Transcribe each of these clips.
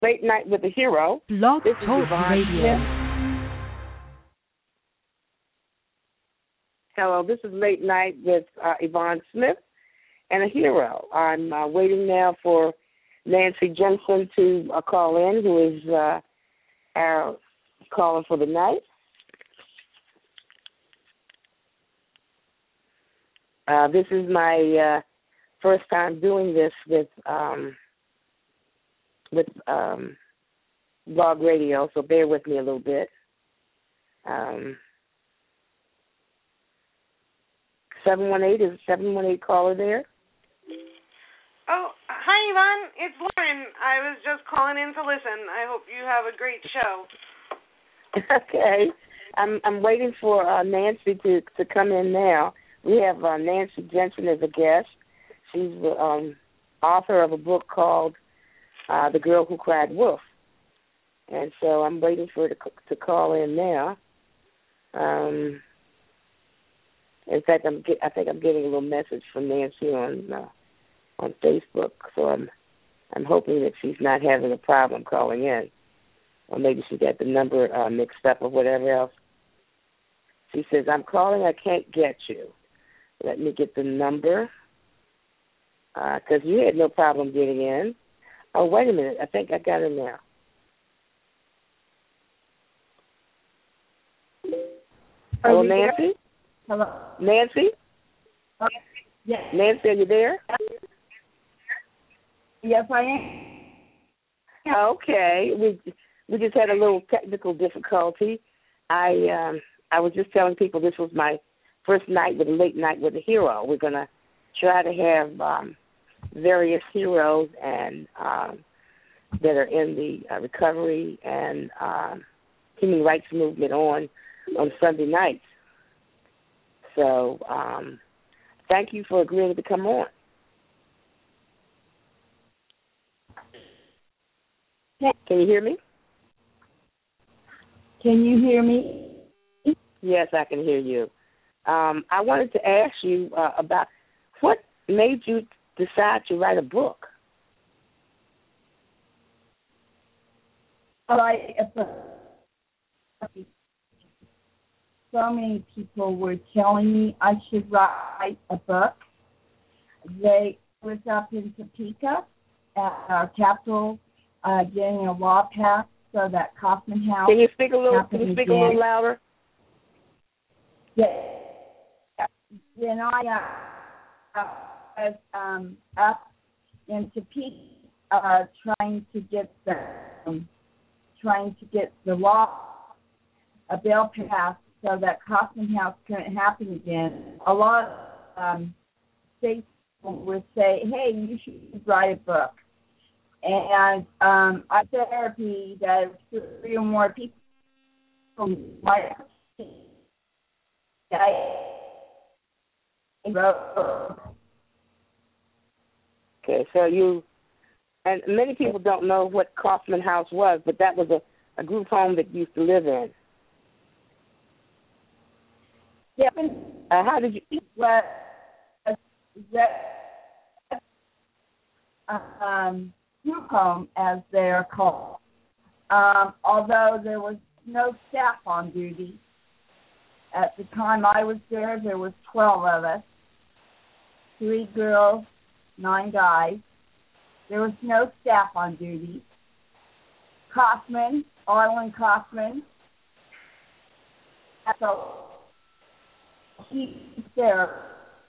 Late Night with a Hero. Blog This is Talk Yvonne Radio. Smith. Hello, this is Late Night with Yvonne Smith and a hero. I'm waiting now for Nancy Jensen to call in, who is our caller for the night. This is my first time doing this with blog radio, so bear with me a little bit. 718, is 718 caller there? Oh, hi, Yvonne. It's Lauren. I was just calling in to listen. I hope you have a great show. Okay. I'm waiting for Nancy to come in now. We have Nancy Jensen as a guest. She's the author of a book called The Girl Who Cried Wolf. And so I'm waiting for her to call in now. In fact, I think I'm getting a little message from Nancy on Facebook. So I'm hoping that she's not having a problem calling in, or maybe she got the number mixed up or whatever else. She says, "I'm calling. I can't get you. Let me get the number because you had no problem getting in." Oh, wait a minute. I think I got it now. Hello, Nancy? Hello. Nancy? Yes. Nancy, are you there? Yes, I am. Okay. We just had a little technical difficulty. I was just telling people this was my first night with a Late Night with a Hero. We're going to try to have various heroes and that are in the recovery and human rights movement on Sunday nights. So thank you for agreeing to come on. Can you hear me? Can you hear me? Yes, I can hear you. I wanted to ask you about what made you decide to write a book? So many people were telling me I should write a book. They was up in Topeka at our Capitol getting a law passed so that Kaufman House. Can you speak a little louder? Yes. When I was up in Topeka trying to get the law, a bill passed so that Kaufman House couldn't happen again. A lot of states would say, "Hey, you should write a book." And I therapy that 3 or more people might. Okay, so and many people don't know what Kaufman House was, but that was a group home that you used to live in. Yeah. How did you? Group home, as they are called. Although there was no staff on duty. At the time I was there was 12 of us, 3 girls, 9 guys. There was no staff on duty. Arlen Kaufman. So he's there.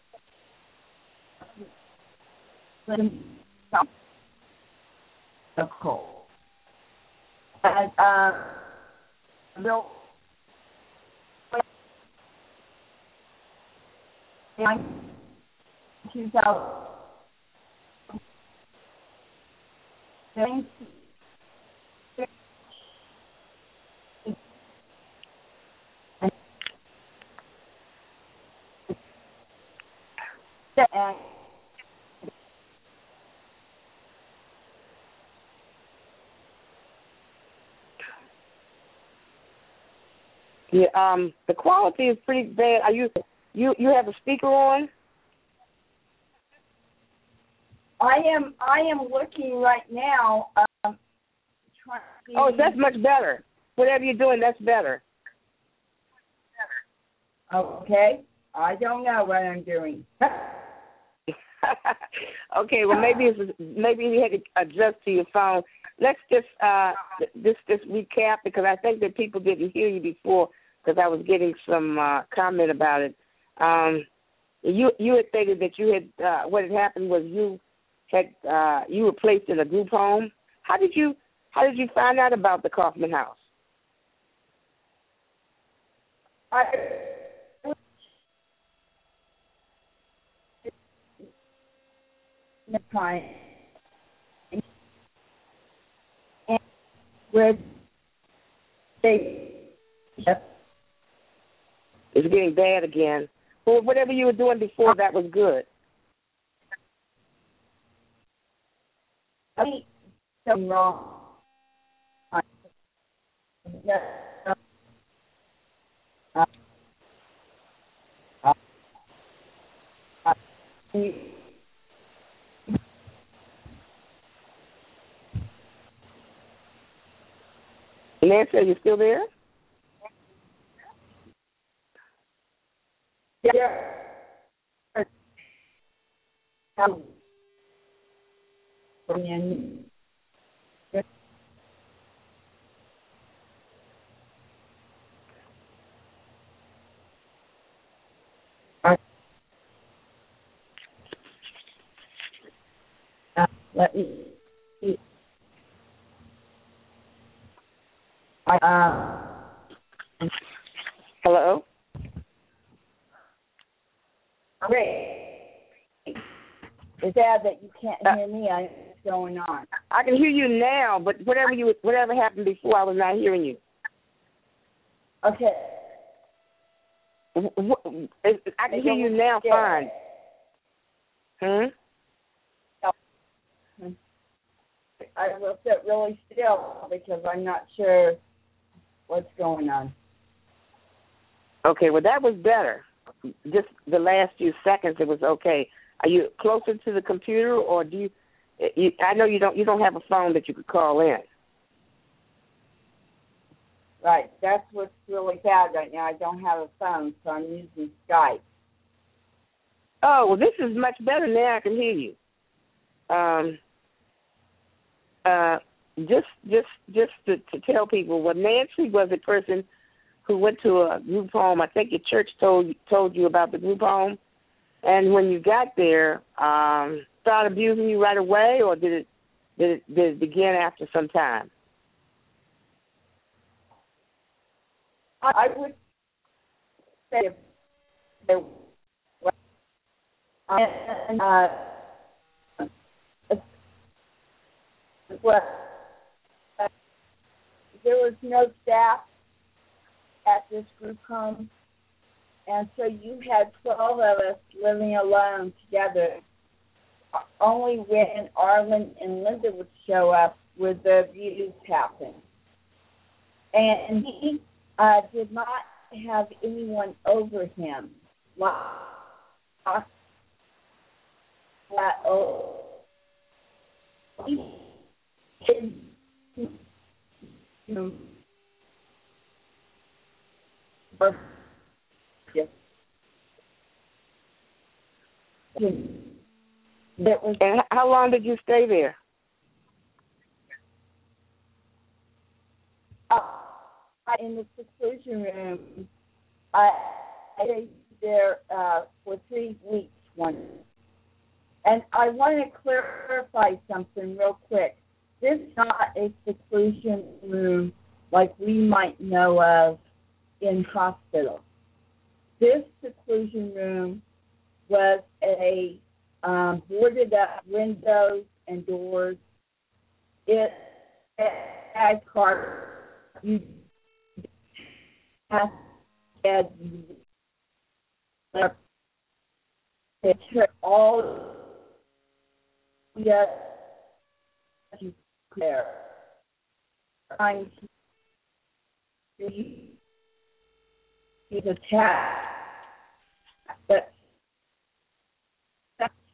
Of course. And Bill 2000. Yeah, the quality is pretty bad. Are you have a speaker on? I am looking right now. Oh, that's much better. Whatever you're doing, that's better. Okay. I don't know what I'm doing. Okay, well maybe you had to adjust to your phone. Let's just recap, because I think that people didn't hear you before, because I was getting some comment about it. You had stated that you had what had happened was you were placed in a group home. How did you find out about the Kaufman House? Time and where they it's getting bad again. Well, whatever you were doing before, that was good. I mean, something wrong. Nancy, are you still there? Yeah. Let me see. Hello? Great. It's sad that you can't hear me. I know what's going on. I can hear you now, but whatever happened before, I was not hearing you. Okay. I can hear you now fine. I will sit really still because I'm not sure what's going on. Okay, well, that was better. Just the last few seconds, it was okay. Are you closer to the computer, or do you I know you don't have a phone that you could call in. Right, that's what's really bad right now. I don't have a phone, so I'm using Skype. Oh, well, this is much better now. I can hear you. Just to tell people, well, Nancy was a person who went to a group home. I think your church told you about the group home, and when you got there, started abusing you right away, or did it begin after some time? I would say there was no staff at this group home, and so you had 12 of us living alone together. Only when Arlen and Linda would show up would the abuse happen. And he did not have anyone over him. And how long did you stay there? In the seclusion room, I stayed there for 3 weeks once. And I want to clarify something real quick. This is not a seclusion room like we might know of in hospitals. This seclusion room was a boarded up windows and doors. It had carpet. You had all there. Trying to use a tap, but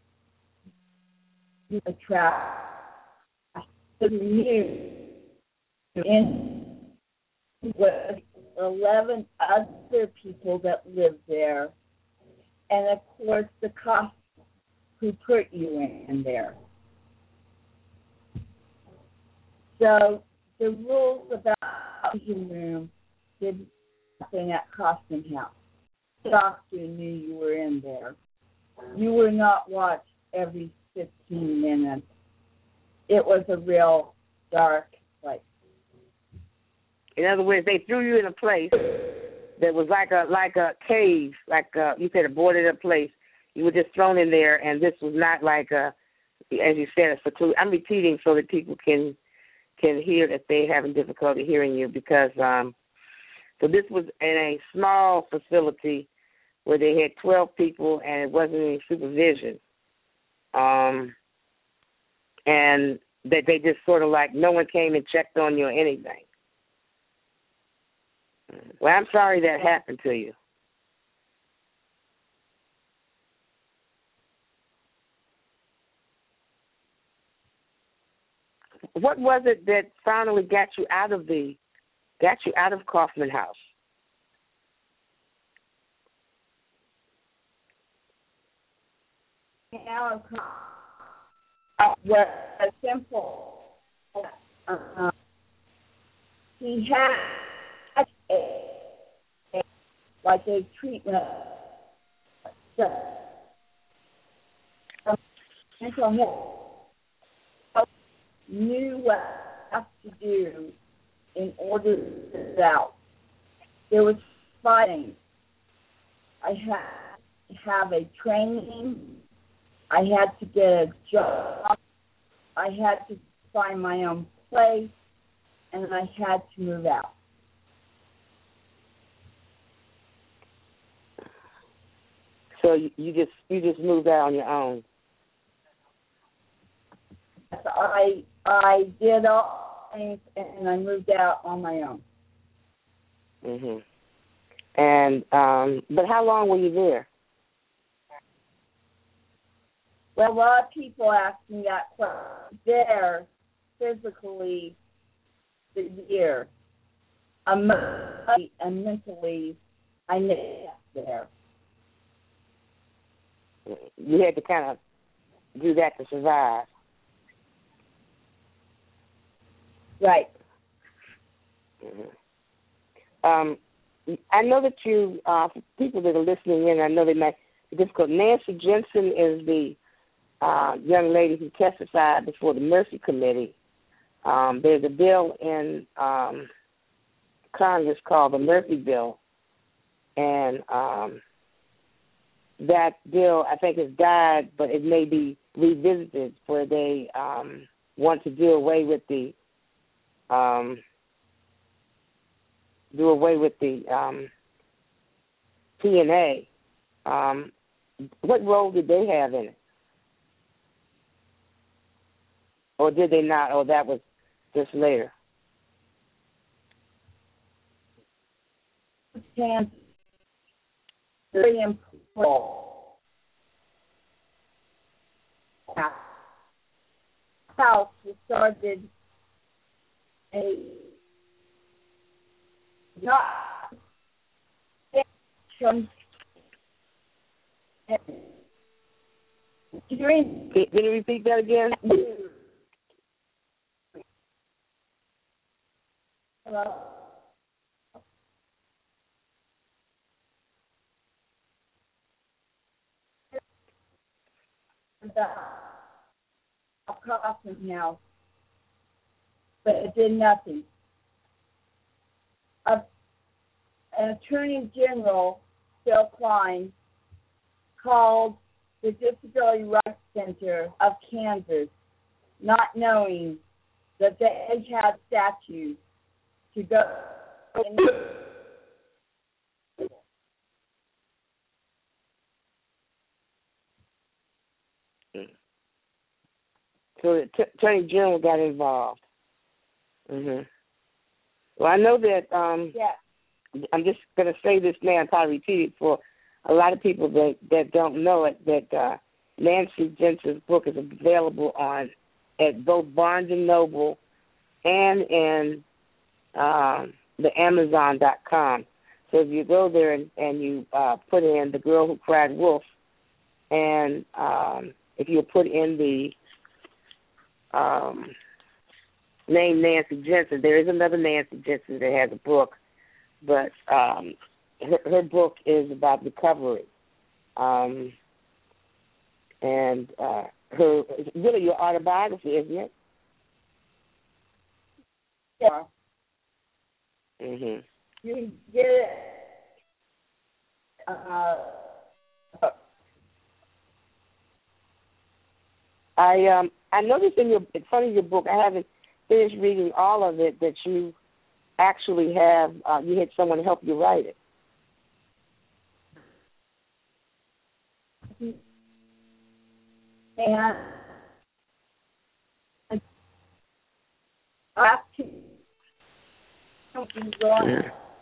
a trap. So you in with 11 other people that lived there, and of course the cops who put you in there. So the rules about the vision room did nothing at Kaufman House. The doctor knew you were in there. You were not watched every 15 minutes. It was a real dark place. In other words, they threw you in a place that was like a cave, you said, a boarded up place. You were just thrown in there, and this was not like a, as you said, a secluded. I'm repeating so that people can hear if they're having difficulty hearing you, because so this was in a small facility where they had 12 people and it wasn't any supervision, and that they just sort of like no one came and checked on you or anything. Well, I'm sorry that happened to you. What was it that finally got you out of Kaufman House? Now was simple. He had a treatment. Mental health knew what to do in order to get out. There was fighting. I had to have a training. I had to get a job. I had to find my own place, and I had to move out. So you just moved out on your own. I did all things, and I moved out on my own. Mhm. And but how long were you there? Well, a lot of people ask me that question. There, physically, the year. Emotionally and mentally, I lived there. You had to kind of do that to survive. Right. Mm-hmm. I know that you, for people that are listening in, I know they might be difficult. Nancy Jensen is the young lady who testified before the Mercy Committee. There's a bill in Congress called the Murphy Bill, and that bill, I think, has died, but it may be revisited where they want to do away with the PNA. What role did they have in it? Or did they not? Or that was just later? Very important. House started during. Can you repeat that again? Hello. The Kaufman House, but it did nothing. An Attorney General, Bill Klein, called the Disability Rights Center of Kansas, not knowing that they had statutes to go. So the Attorney General got involved. Mhm. Well, I know that. I'm just going to say this now and probably repeat it for a lot of people that don't know it. That Nancy Jensen's book is available at both Barnes and Noble and in the Amazon.com. So if you go there and you put in The Girl Who Cried Wolf, and if you put in the name Nancy Jensen, there is another Nancy Jensen that has a book, but her book is about recovery. And it's really your autobiography, isn't it? Yeah. Mhm. You can get it. I noticed in front of your book, I haven't finished reading all of it, that you actually have you had someone help you write it. And after something going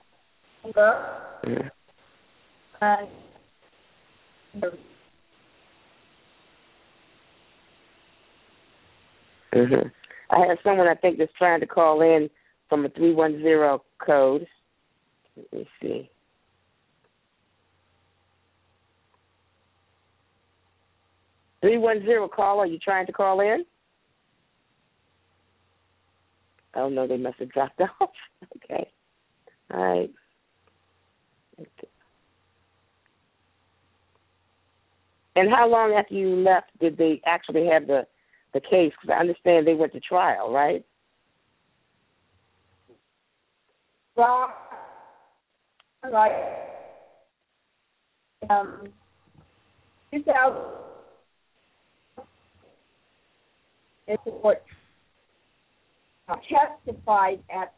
I have someone I think that's trying to call in from a 310 code. Let me see. Caller, are you trying to call in? Oh, no, they must have dropped off. Okay. All right. And how long after you left did they actually have the case? Because I understand they went to trial, right? Well, like 2000 is what testified at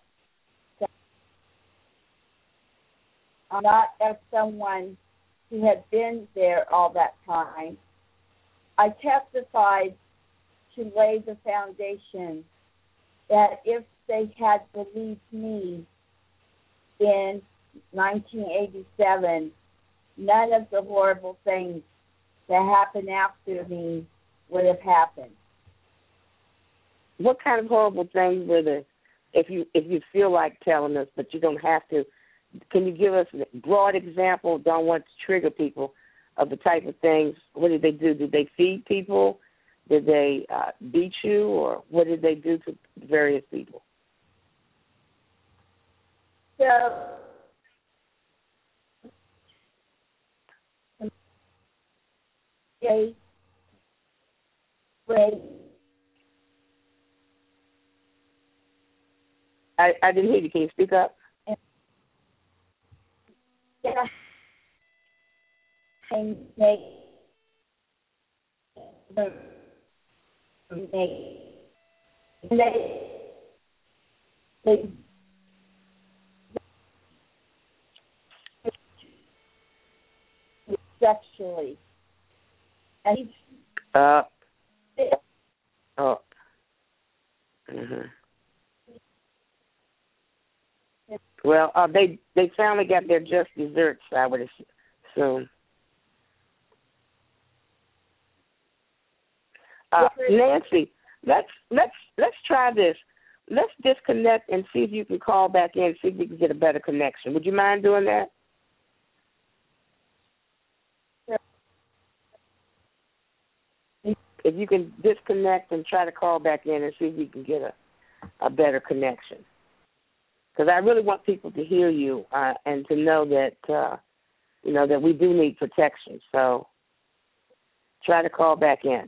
not as someone who had been there all that time. I testified to lay the foundation that if they had believed me in 1987, none of the horrible things that happened after me would have happened. What kind of horrible things were there? If you feel like telling us, but you don't have to, can you give us a broad example? Don't want to trigger people of the type of things. What did they do? Did they feed people? Did they beat you, or what did they do to various people? So they I didn't hear you. Can you speak up? Yeah. And they sexually. And Well, they finally got their just desserts, I would assume. Nancy, let's try this. Let's disconnect and see if you can call back in, see if we can get a better connection. Would you mind doing that? If you can disconnect and try to call back in and see if we can get a better connection. Because I really want people to hear you and to know that, that we do need protection. So try to call back in.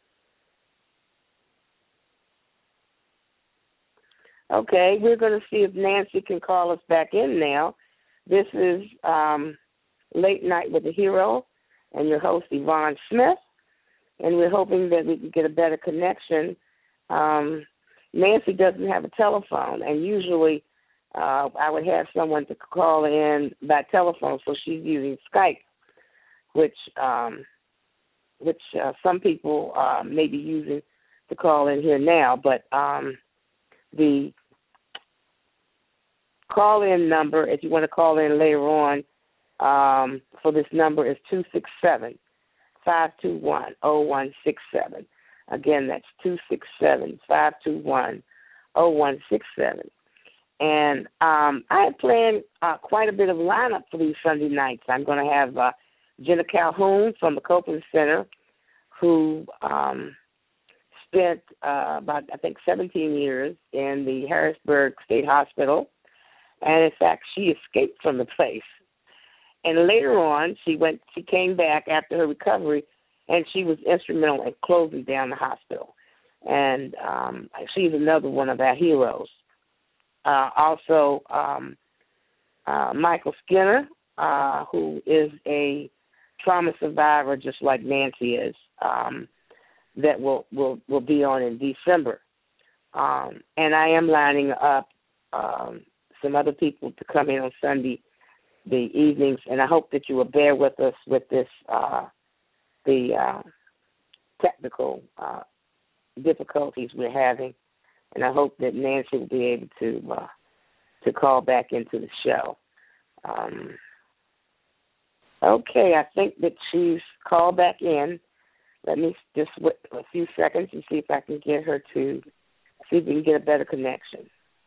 Okay, we're going to see if Nancy can call us back in now. This is Late Night with the Hero and your host, Yvonne Smith. And we're hoping that we can get a better connection. Nancy doesn't have a telephone, and usually I would have someone to call in by telephone, so she's using Skype, which some people may be using to call in here now. But the call-in number, if you want to call in later on, for this number is 267-521-0167. Again, that's 267-521-0167. And I had planned quite a bit of lineup for these Sunday nights. I'm going to have Jenna Calhoun from the Copeland Center, who spent about, I think, 17 years in the Harrisburg State Hospital. And, in fact, she escaped from the place. And later on, she came back after her recovery, and she was instrumental in closing down the hospital. And she's another one of our heroes. Also, Michael Skinner, who is a trauma survivor just like Nancy is, that will be on in December. And I am lining up some other people to come in on Sunday, the evenings, and I hope that you will bear with us with this, the technical difficulties we're having, and I hope that Nancy will be able to call back into the show. Okay, I think that she's called back in. Let me just wait a few seconds and see if I can get her to see if we can get a better connection.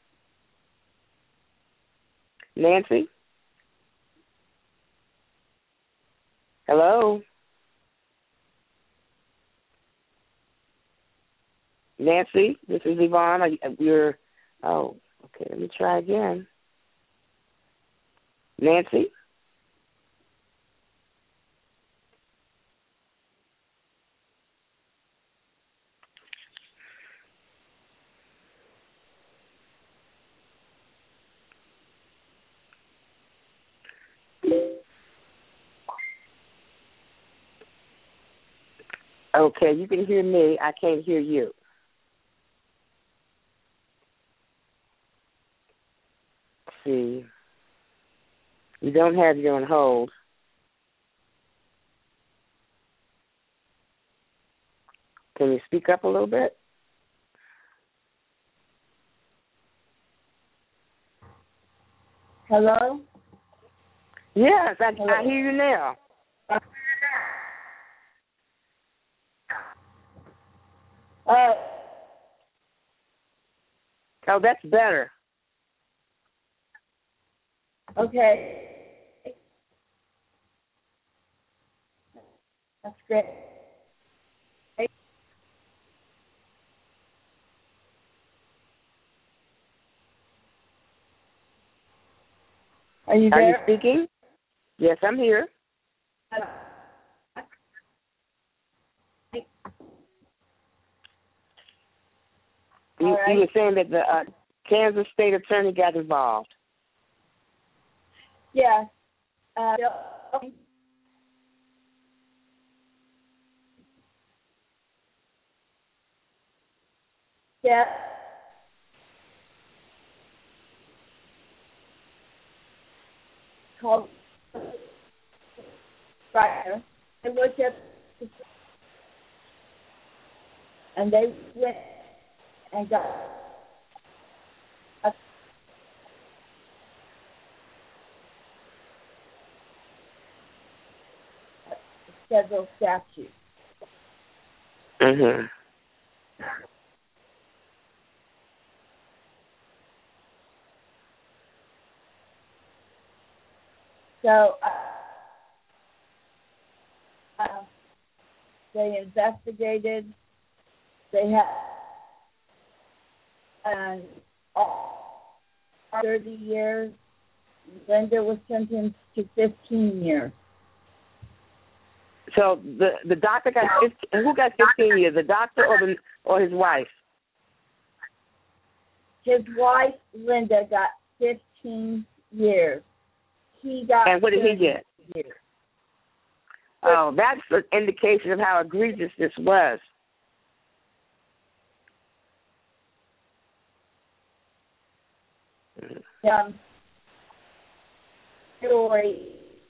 Nancy? Hello? Nancy, this is Yvonne. Okay, let me try again. Nancy? Okay, you can hear me. I can't hear you. Let's see. We don't have you on hold. Can you speak up a little bit? Hello? Yes, I hear you now. Oh, that's better. Okay. That's great. Are you there? Are you speaking? Yes, I'm here. You were saying that the Kansas State Attorney got involved. Yes. Yeah. Called Fire. They looked at, and they went and got a federal statute. Mhm. So they investigated. They had 30 years. Linda was sentenced to 15 years. So the doctor got 15. Who got 15 years? The doctor or his wife? His wife, Linda, got 15 years. He got. And what did he get? Years. Oh, that's an indication of how egregious this was. Story.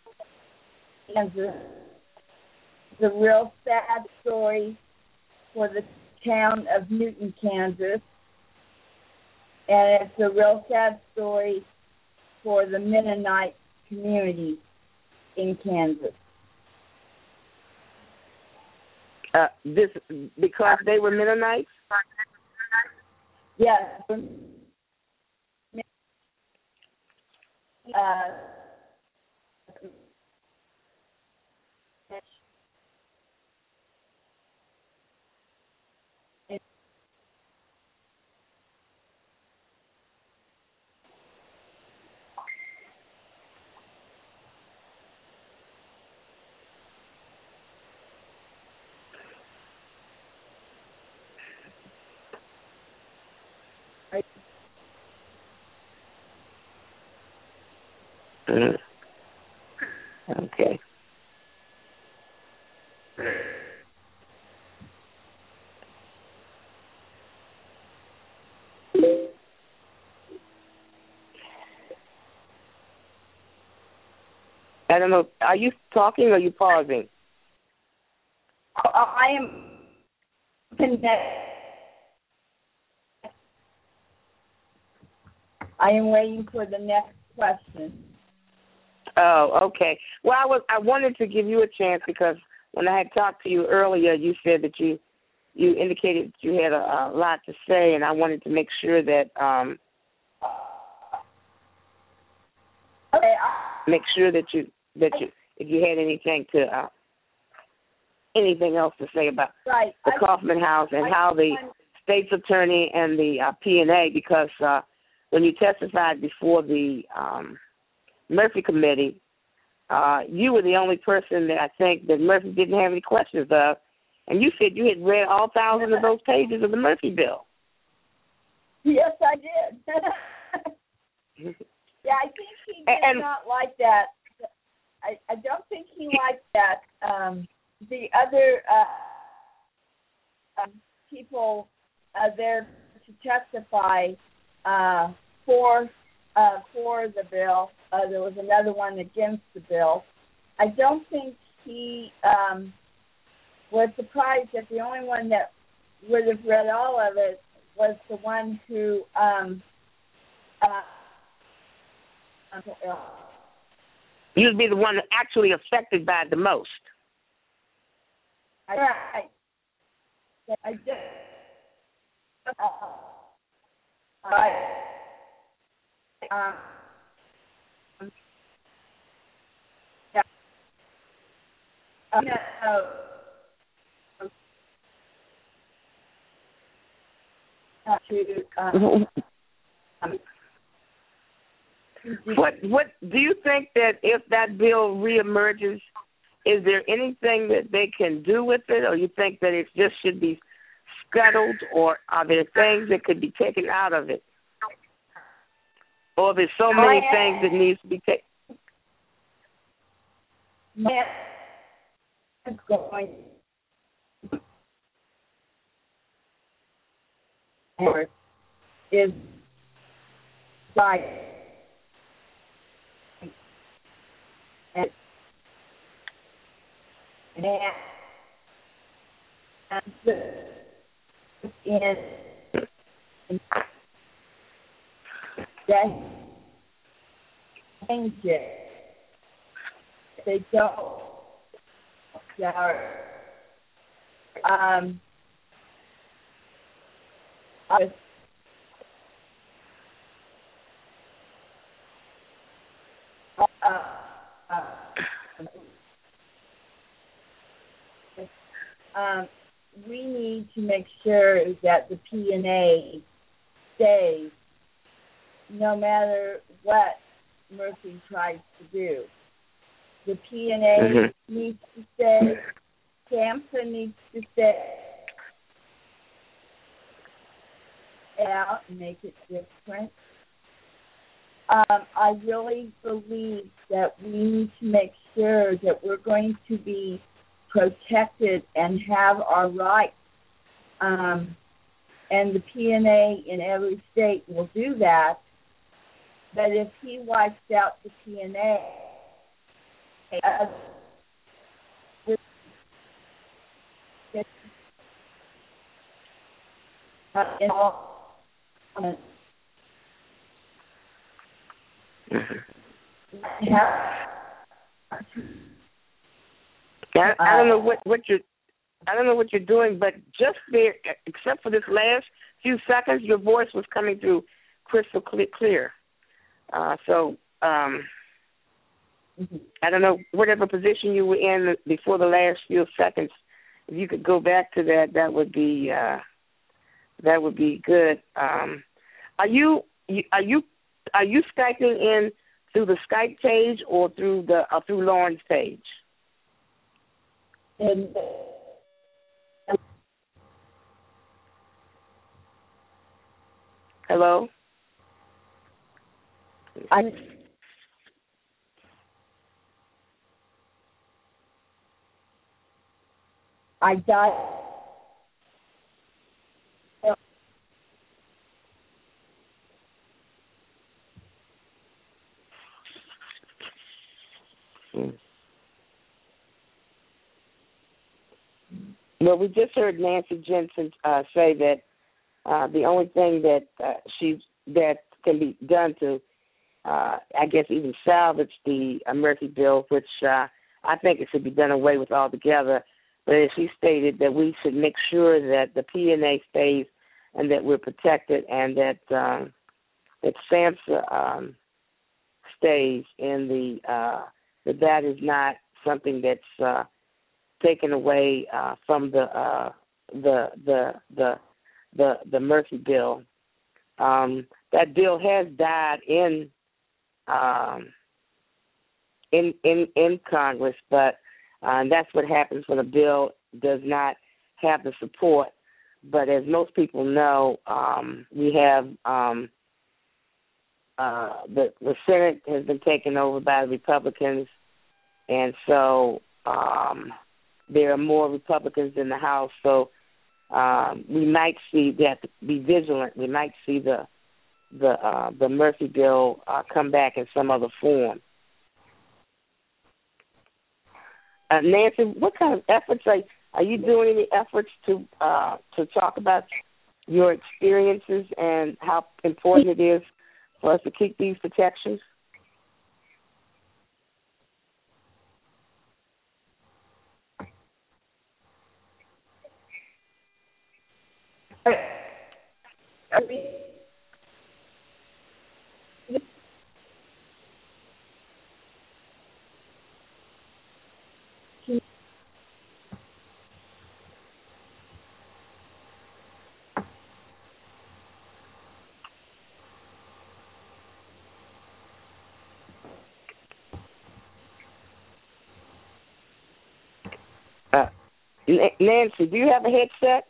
The real sad story for the town of Newton, Kansas, and it's a real sad story for the Mennonite community in Kansas. This because they were Mennonites? Yes. Okay. I don't know. Are you talking or are you pausing? I am connected. I am waiting for the next question. Oh, okay. Well, I wanted to give you a chance because when I had talked to you earlier, you said that you indicated that you had a lot to say, and I wanted to make sure that make sure that you if you had anything else to say about the Kaufman House and how the state's attorney and the P&A, because when you testified before the Murphy Committee, you were the only person that I think that Murphy didn't have any questions of, and you said you had read all 1,000 of those pages of the Murphy bill. Yes, I did. Yeah, I think he did not like that. I don't think he liked that. The other people there to testify for the bill. There was another one against the bill. I don't think he was surprised that the only one that would have read all of it was the one who you'd be the one actually affected by it the most. Right. I just. What do you think that if that bill reemerges, is there anything that they can do with it, or you think that it just should be scuttled, or are there things that could be taken out of it? Or there's so many things that needs to be taken? Is right. And in that changes. They don't. We need to make sure that the P&A stays no matter what Murphy tries to do. The P&A needs to stay. SAMHSA needs to stay out and make it different. I really believe that we need to make sure that we're going to be protected and have our rights. And the P&A in every state will do that. But if he wipes out the P&A, I don't know what you're doing, but just there, except for this last few seconds, your voice was coming through crystal clear. So I don't know, whatever position you were in before the last few seconds, if you could go back to that, that would be good. Are you Skyping in through the Skype page or through Lauren's page? Hello? I got. Well, we just heard Nancy Jensen say that the only thing that that can be done to, I guess, even salvage the Murphy bill, which I think it should be done away with altogether. But as she stated, that we should make sure that the PNA stays and that we're protected, and that SAMHSA stays in that is not something that's taken away from the Murphy bill. That bill has died in Congress, but that's what happens when a bill does not have the support. But as most people know, we have the Senate has been taken over by the Republicans, and so there are more Republicans in the House. So we might see that. Be vigilant. We might see the Murphy bill come back in some other form. Nancy, what kind of efforts are you doing? Any efforts to talk about your experiences and how important it is for us to keep these protections? Nancy, do you have a headset?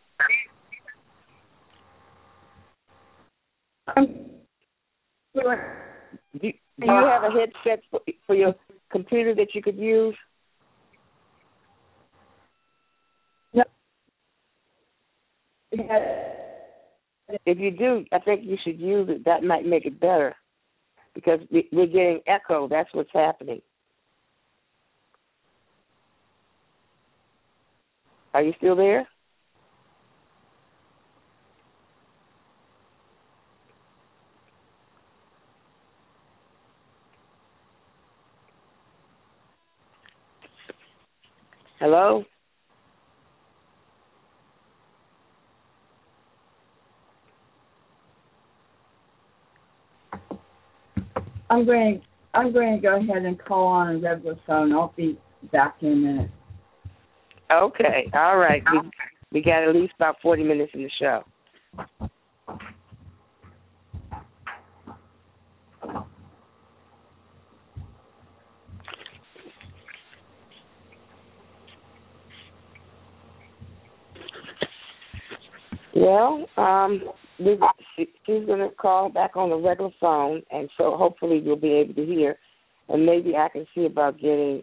Do you have a headset for your computer that you could use? No. If you do, I think you should use it. That might make it better, because we're getting echo. That's what's happening. Are you still there? Hello? I'm going to go ahead and call on a regular phone. I'll be back in a minute. Okay, all right. We got at least about 40 minutes in the show. Well, she's going to call back on the regular phone, and so hopefully you'll be able to hear, and maybe I can see about getting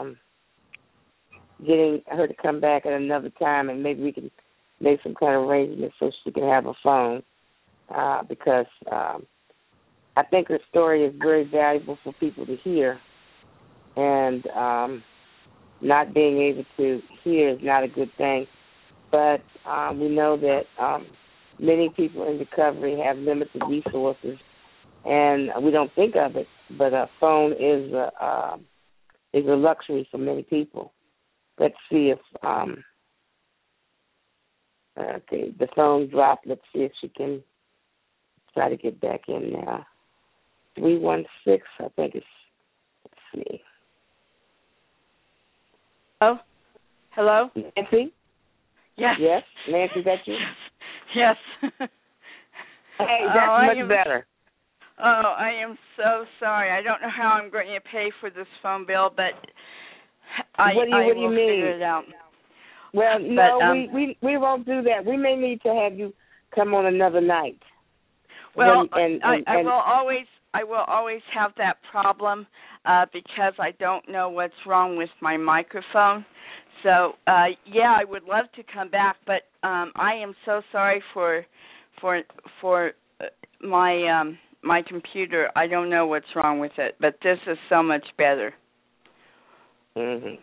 her to come back at another time, and maybe we can make some kind of arrangement so she can have a phone, because I think her story is very valuable for people to hear, and not being able to hear is not a good thing. But we know that many people in recovery have limited resources, and we don't think of it, but a phone is a luxury for many people. Let's see if the phone dropped. Let's see if she can try to get back in now. 316, I think it's, let's see. Oh, hello? Nancy? Yes. Yes? Nancy, is that you? Yes. Hey, that's much better. Oh, I am so sorry. I don't know how I'm going to pay for this phone bill, but What do you will mean? figure it out. Well, no, we won't do that. We may need to have you come on another night. Well, I will always have that problem because I don't know what's wrong with my microphone. So, yeah, I would love to come back, but I am so sorry for my computer. I don't know what's wrong with it, but this is so much better. Mhm.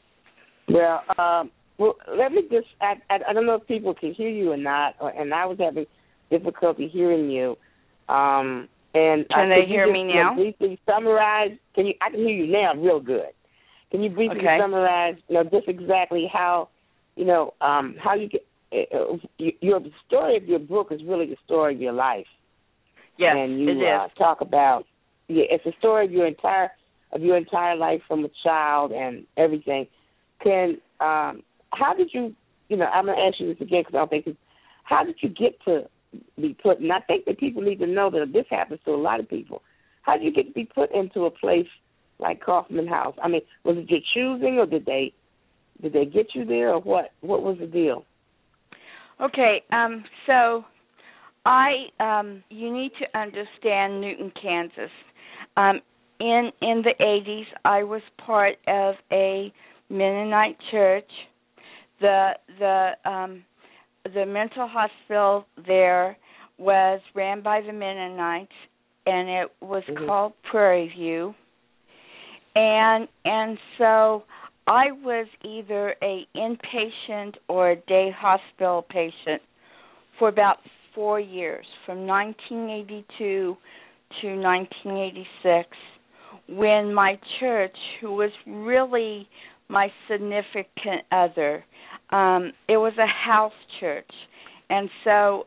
Well, let me just. I don't know if people can hear you or not, and I was having difficulty hearing you. And can they hear me now? Briefly summarize. I can hear you now, real good. Can you briefly summarize, just exactly how, how you get your story of your book is really the story of your life. Yes, and you it is. Talk about it's a story of your entire life from a child and everything. How did you? I'm gonna ask you this again because I don't think. How did you get to be put? And I think that people need to know that this happens to a lot of people. How did you get to be put into a place like Kaufman House? I mean, was it your choosing, or did they get you there, or what? What was the deal? Okay, so you need to understand Newton, Kansas. In the 80s, I was part of a Mennonite church. The mental hospital there was ran by the Mennonites, and it was called Prairie View. And so I was either a inpatient or a day hospital patient for about 4 years, from 1982 to 1986, when my church, who was really my significant other, it was a house church, and so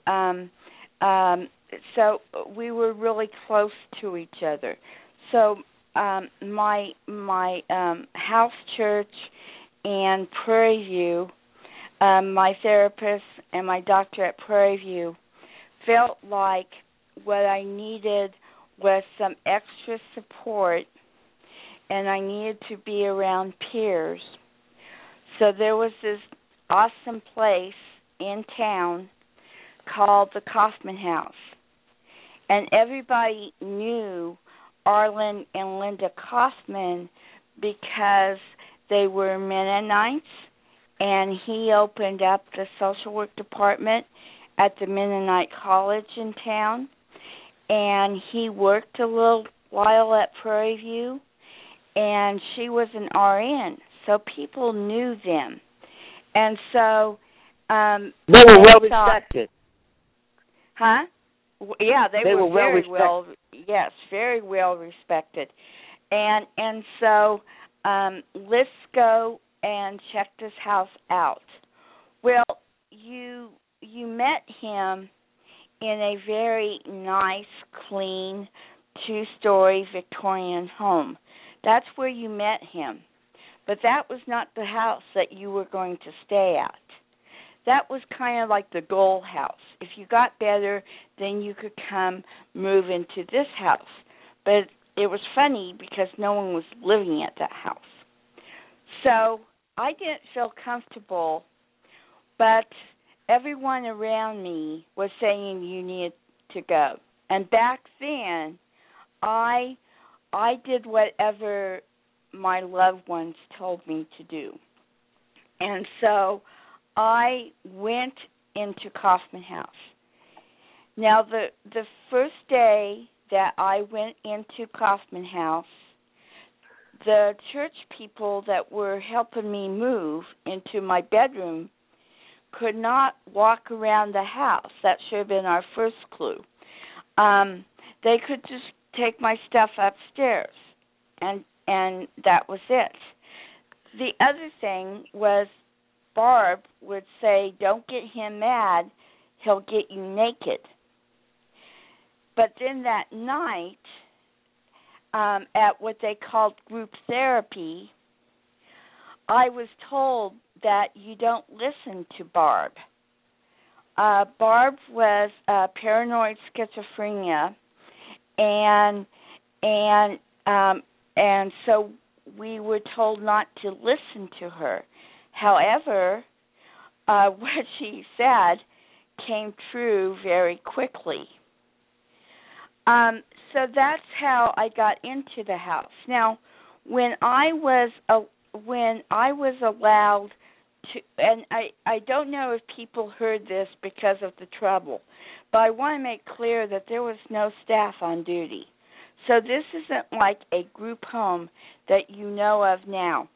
we were really close to each other. So my house church and Prairie View, my therapist and my doctor at Prairie View felt like what I needed was some extra support, and I needed to be around peers. So there was this awesome place in town called the Kaufman House, and everybody knew Arlen and Linda Kaufman because they were Mennonites, and he opened up the social work department at the Mennonite College in town, and he worked a little while at Prairie View, and she was an RN, so people knew them. And so they were well respected. Huh? Yeah, they were very well yes, very well respected. And so let's go and check this house out. Well, you met him in a very nice, clean, 2-story Victorian home. That's where you met him. But that was not the house that you were going to stay at. That was kind of like the goal house. If you got better, then you could come move into this house. But it was funny because no one was living at that house. So I didn't feel comfortable, but everyone around me was saying you needed to go. And back then, I did whatever my loved ones told me to do. And so I went into Kaufman House. Now, the first day that I went into Kaufman House, the church people that were helping me move into my bedroom could not walk around the house. That should have been our first clue. They could just take my stuff upstairs, and that was it. The other thing was Barb would say, "Don't get him mad, he'll get you naked." But then that night, at what they called group therapy, I was told that you don't listen to Barb. Barb was paranoid schizophrenia, and so we were told not to listen to her. However, what she said came true very quickly. So that's how I got into the house. Now, when I was allowed to, and I don't know if people heard this because of the trouble, but I want to make clear that there was no staff on duty. So this isn't like a group home that you know of now.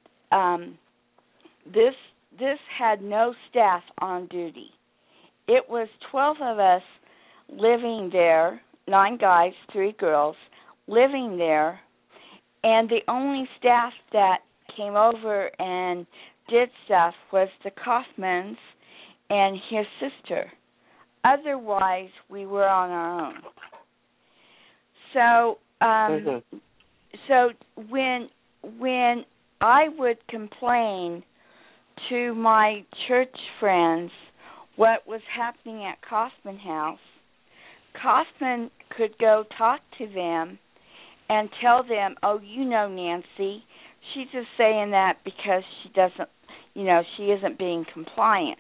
This had no staff on duty. It was 12 of us living there, 9 guys, 3 girls, living there, and the only staff that came over and did stuff was the Kaufmans and his sister. Otherwise, we were on our own. So, so when I would complain to my church friends what was happening at Kaufman House, Kaufman could go talk to them and tell them, "Oh, you know, Nancy, she's just saying that because she doesn't, she isn't being compliant."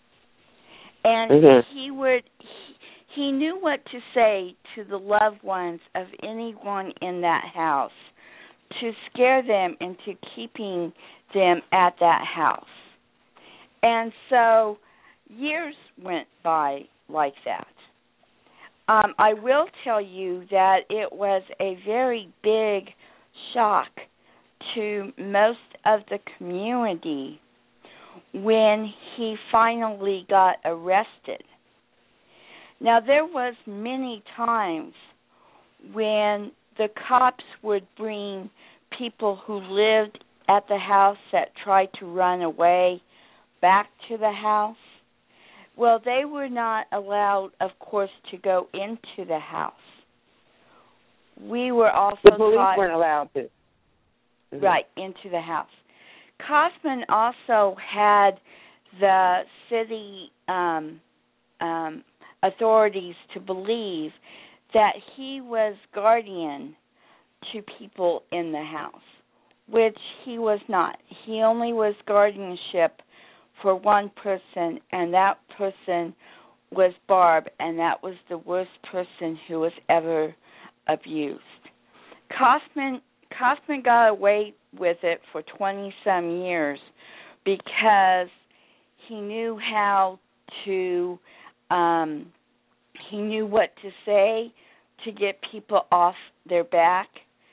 And he knew what to say to the loved ones of anyone in that house to scare them into keeping them at that house. And so years went by like that. I will tell you that it was a very big shock to most of the community when he finally got arrested. Now, there was many times when the cops would bring people who lived at the house that tried to run away back to the house. Well, they were not allowed, of course, to go into the house. We were also the police weren't allowed to. Right, into the house. Kaufman also had the city authorities to believe that he was guardian to people in the house, which he was not. He only was guardianship for one person, and that person was Barb, and that was the worst person who was ever abused. Kaufman got away with it for 20-some years because he knew how to, he knew what to say to get people off their back.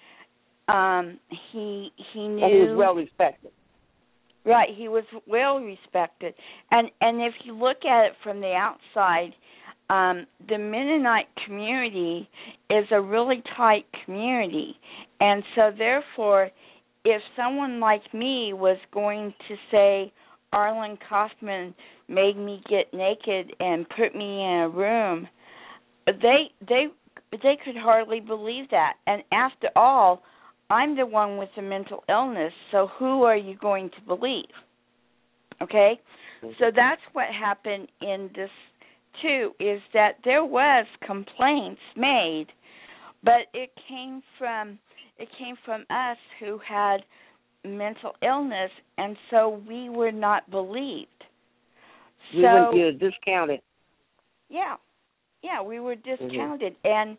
He knew. And he was well respected. Right, he was well respected. And if you look at it from the outside, the Mennonite community is a really tight community. And so therefore, if someone like me was going to say, Arlen Kaufman made me get naked and put me in a room, they could hardly believe that. And after all, I'm the one with the mental illness, so who are you going to believe? Okay? So that's what happened in this, too, is that there was complaints made, but it came from us who had mental illness, and so we were not believed. We were discounted. Yeah, we were discounted, and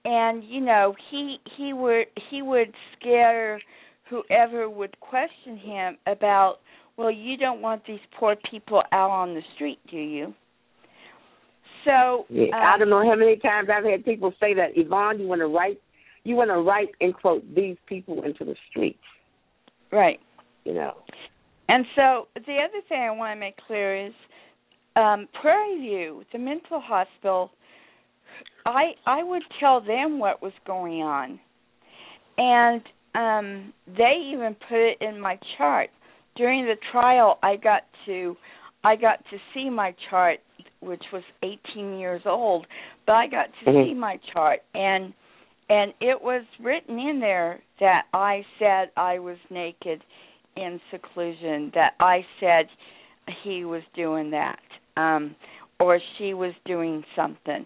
he would scare whoever would question him about, well, you don't want these poor people out on the street, do you? So I don't know how many times I've had people say that, Yvonne, you want to write and quote these people into the streets. Right. And so the other thing I want to make clear is Prairie View, the mental hospital, I would tell them what was going on, and they even put it in my chart. During the trial, I got to see my chart, which was 18 years old, but I got to see my chart, and And it was written in there that I said I was naked in seclusion, that I said he was doing that, or she was doing something.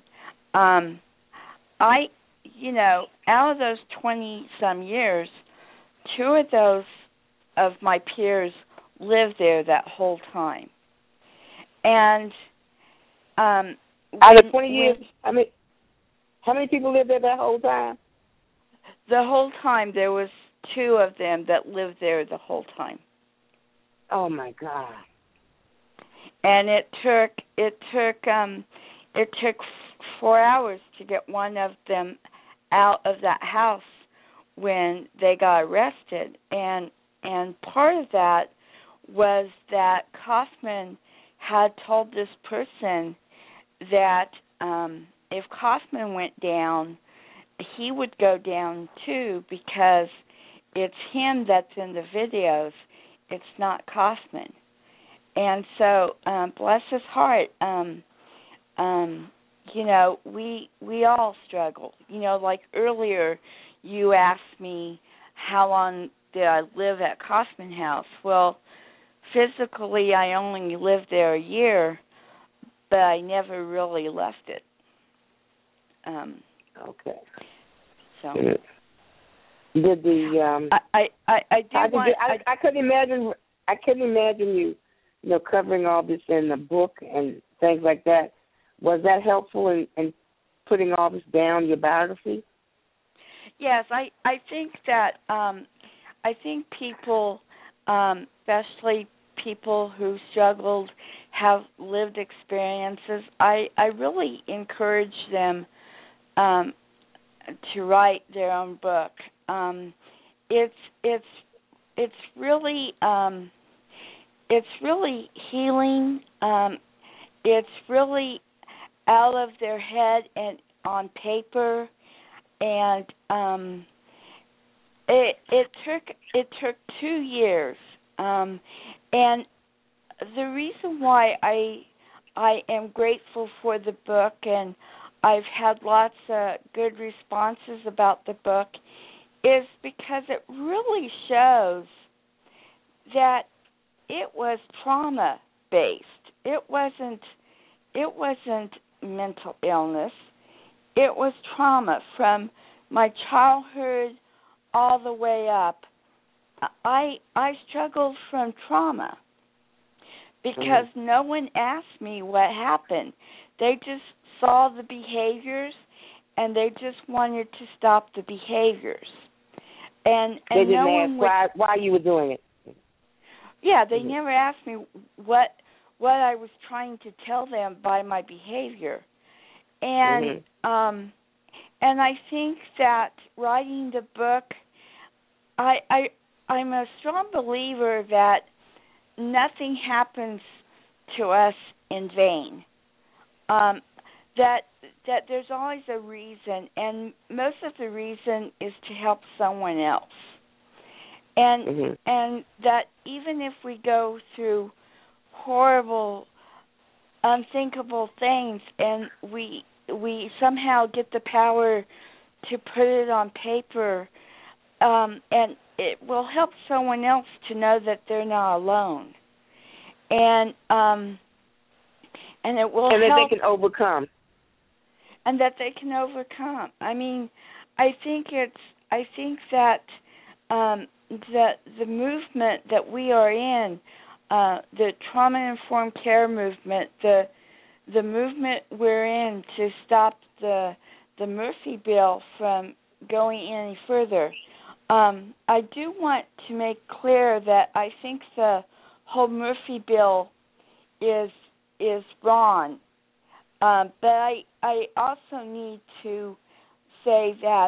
Out of those 20-some years, 2 of those of my peers lived there that whole time. And out of 20 years, how many people lived there that whole time? The whole time there was 2 of them that lived there the whole time. Oh my God! And it took 4 hours to get one of them out of that house when they got arrested. And part of that was that Kaufman had told this person that if Kaufman went down, he would go down too, because it's him that's in the videos. It's not Kaufman. And so, bless his heart, we all struggle. Like earlier, you asked me how long did I live at Kaufman House. Well, physically, I only lived there a year, but I never really left it. Okay. So. Did the I couldn't imagine. I couldn't imagine you covering all this in the book and things like that. Was that helpful in putting all this down, your biography? Yes, I think that I think people, especially people who struggled, have lived experiences. I really encourage them to write their own book. It's really healing. It's really out of their head and on paper, and it took 2 years. And the reason why I am grateful for the book, and I've had lots of good responses about the book, is because it really shows that it was trauma-based. It wasn't mental illness. It was trauma from my childhood all the way up. I struggled from trauma because no one asked me what happened. They just saw the behaviors and they just wanted to stop the behaviors. And they didn't no one ask why you were doing it. Yeah, they never asked me what I was trying to tell them by my behavior. And and I think that writing the book, I'm a strong believer that nothing happens to us in vain. That there's always a reason, and most of the reason is to help someone else. And and that even if we go through horrible, unthinkable things, and we somehow get the power to put it on paper, and it will help someone else to know that they're not alone, and it will help, that they can overcome, and that they can overcome. I mean, I think that the movement that we are in, the trauma-informed care movement, the movement we're in to stop the Murphy Bill from going any further. I do want to make clear that I think the whole Murphy Bill is wrong, but I also need to say that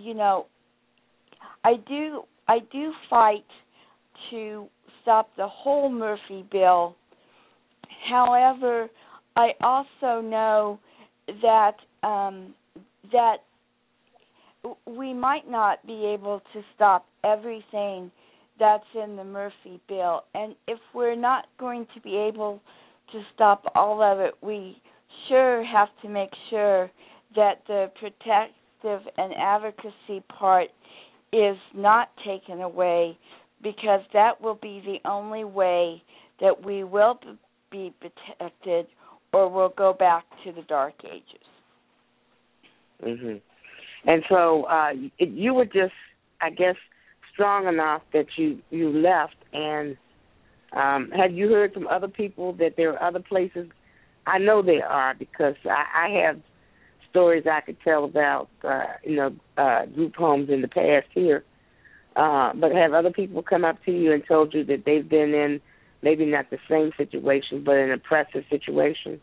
I do fight to stop the whole Murphy Bill. However, I also know that that we might not be able to stop everything that's in the Murphy Bill, and if we're not going to be able to stop all of it, we sure have to make sure that the proactive and advocacy part is not taken away, because that will be the only way that we will be protected, or we'll go back to the Dark Ages. Mhm. And so you were just, I guess, strong enough that you left. And have you heard from other people that there are other places? I know there are, because I have stories I could tell about, group homes in the past here. But have other people come up to you and told you that they've been in maybe not the same situation, but an oppressive situation?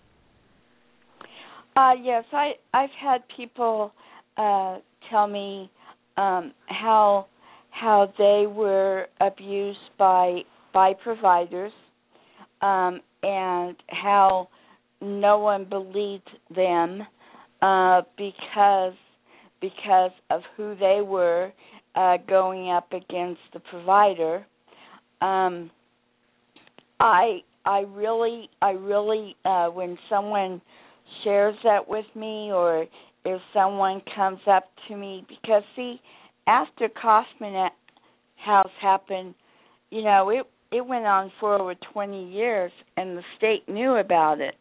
Yes, I've had people tell me how they were abused by providers, and how no one believed them because of who they were going up against the provider. I really, when someone shares that with me, or if someone comes up to me, because see, after Kaufman House happened, it went on for over 20 years, and the state knew about it.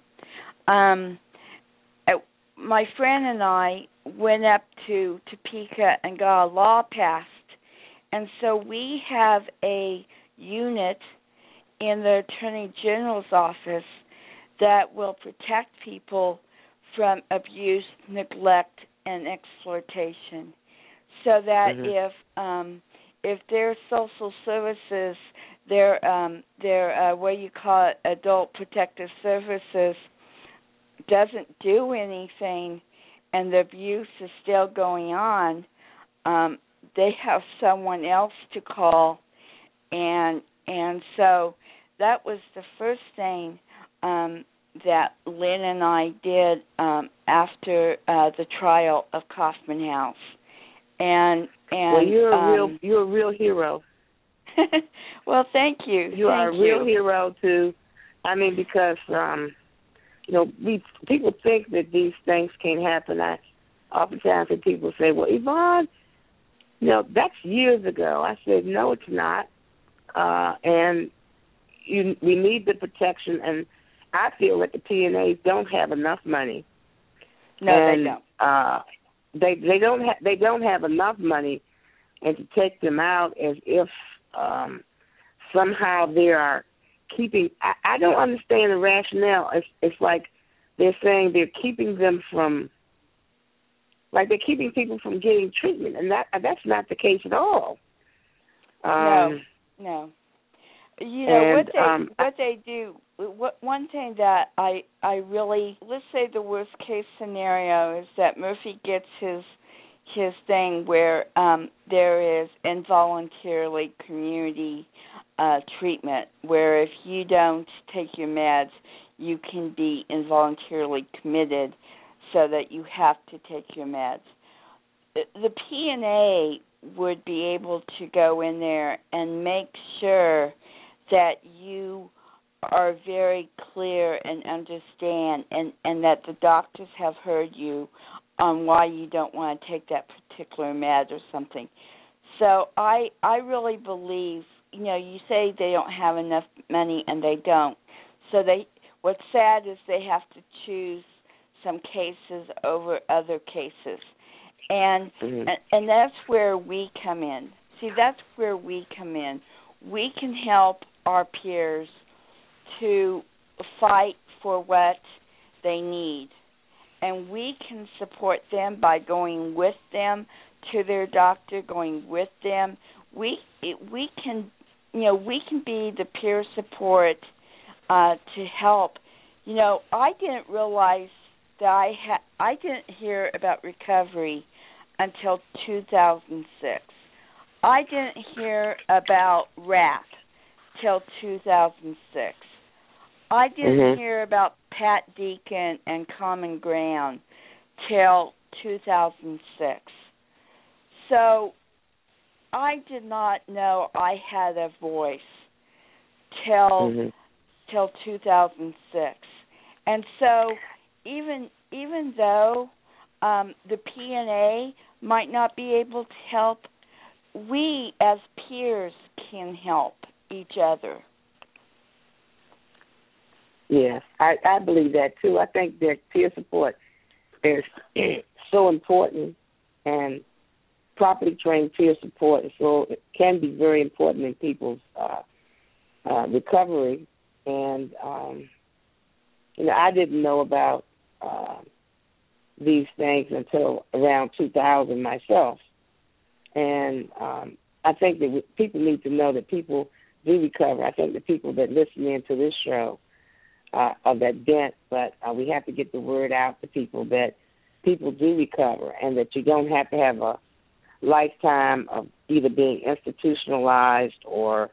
My friend and I went up to Topeka and got a law passed, and so we have a unit in the Attorney General's office that will protect people from abuse, neglect, and exploitation, so that if their social services, their what you call it, adult protective services, doesn't do anything, and the abuse is still going on, they have someone else to call, and so that was the first thing that Lynn and I did after the trial of Kaufman House. And well, you're a real hero. Well, thank you. You are a real hero too. I mean, because people think that these things can't happen. I oftentimes hear people say, "Well, Yvonne, that's years ago." I said, "No, it's not." And we need the protection, and I feel that the PNAs don't have enough money. No, and, they don't. They don't have enough money, and to take them out as if somehow they are keeping. I don't understand the rationale. It's like they're saying they're keeping them from, like they're keeping people from getting treatment, and that's not the case at all. No. What they do. One thing that I really, let's say the worst case scenario is that Murphy gets his thing where there is involuntarily community treatment, where if you don't take your meds, you can be involuntarily committed, so that you have to take your meds. The PNA would be able to go in there and make sure that you are very clear and understand, and that the doctors have heard you on why you don't want to take that particular med or something. So I really believe, you say they don't have enough money, and they don't. So what's sad is they have to choose some cases over other cases. And that's where we come in. See, that's where we come in. We can help our peers to fight for what they need. And we can support them by going with them to their doctor, going with them. We can be the peer support to help. I didn't realize that I didn't hear about recovery until 2006. I didn't hear about RAP till 2006. I didn't hear about Pat Deacon and Common Ground till 2006. So I did not know I had a voice till 2006. And so even though the PNA might not be able to help, we as peers can help each other. Yes, I believe that too. I think that peer support is so important, and properly trained peer support it can be very important in people's recovery. And I didn't know about these things until around 2000 myself, and I think that people need to know that people do recover. I think the people that listen in to this show are that dense, but we have to get the word out to people that people do recover, and that you don't have to have a lifetime of either being institutionalized or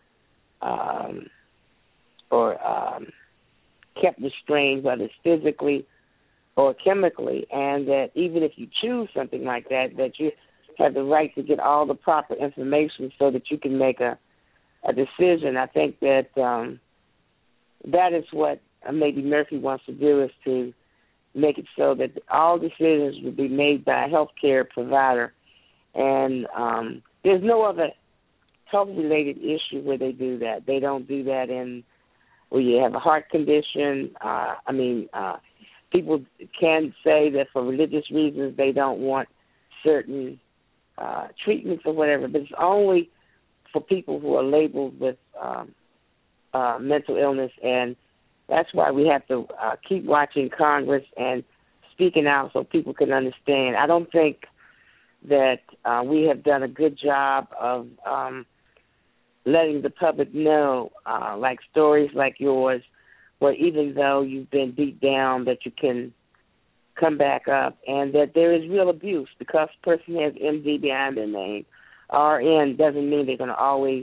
kept restrained, whether it's physically or chemically, and that even if you choose something like that, that you have the right to get all the proper information so that you can make a decision. I think that that is what maybe Murphy wants to do, is to make it so that all decisions will be made by a health care provider. And there's no other health-related issue where they do that. They don't do that where you have a heart condition. People can say that for religious reasons they don't want certain treatments or whatever, but it's only for people who are labeled with mental illness. And that's why we have to keep watching Congress and speaking out so people can understand. I don't think that we have done a good job of letting the public know, like stories like yours, where even though you've been beat down, that you can come back up, and that there is real abuse. Because a person has MD behind their name, RN doesn't mean they're going to always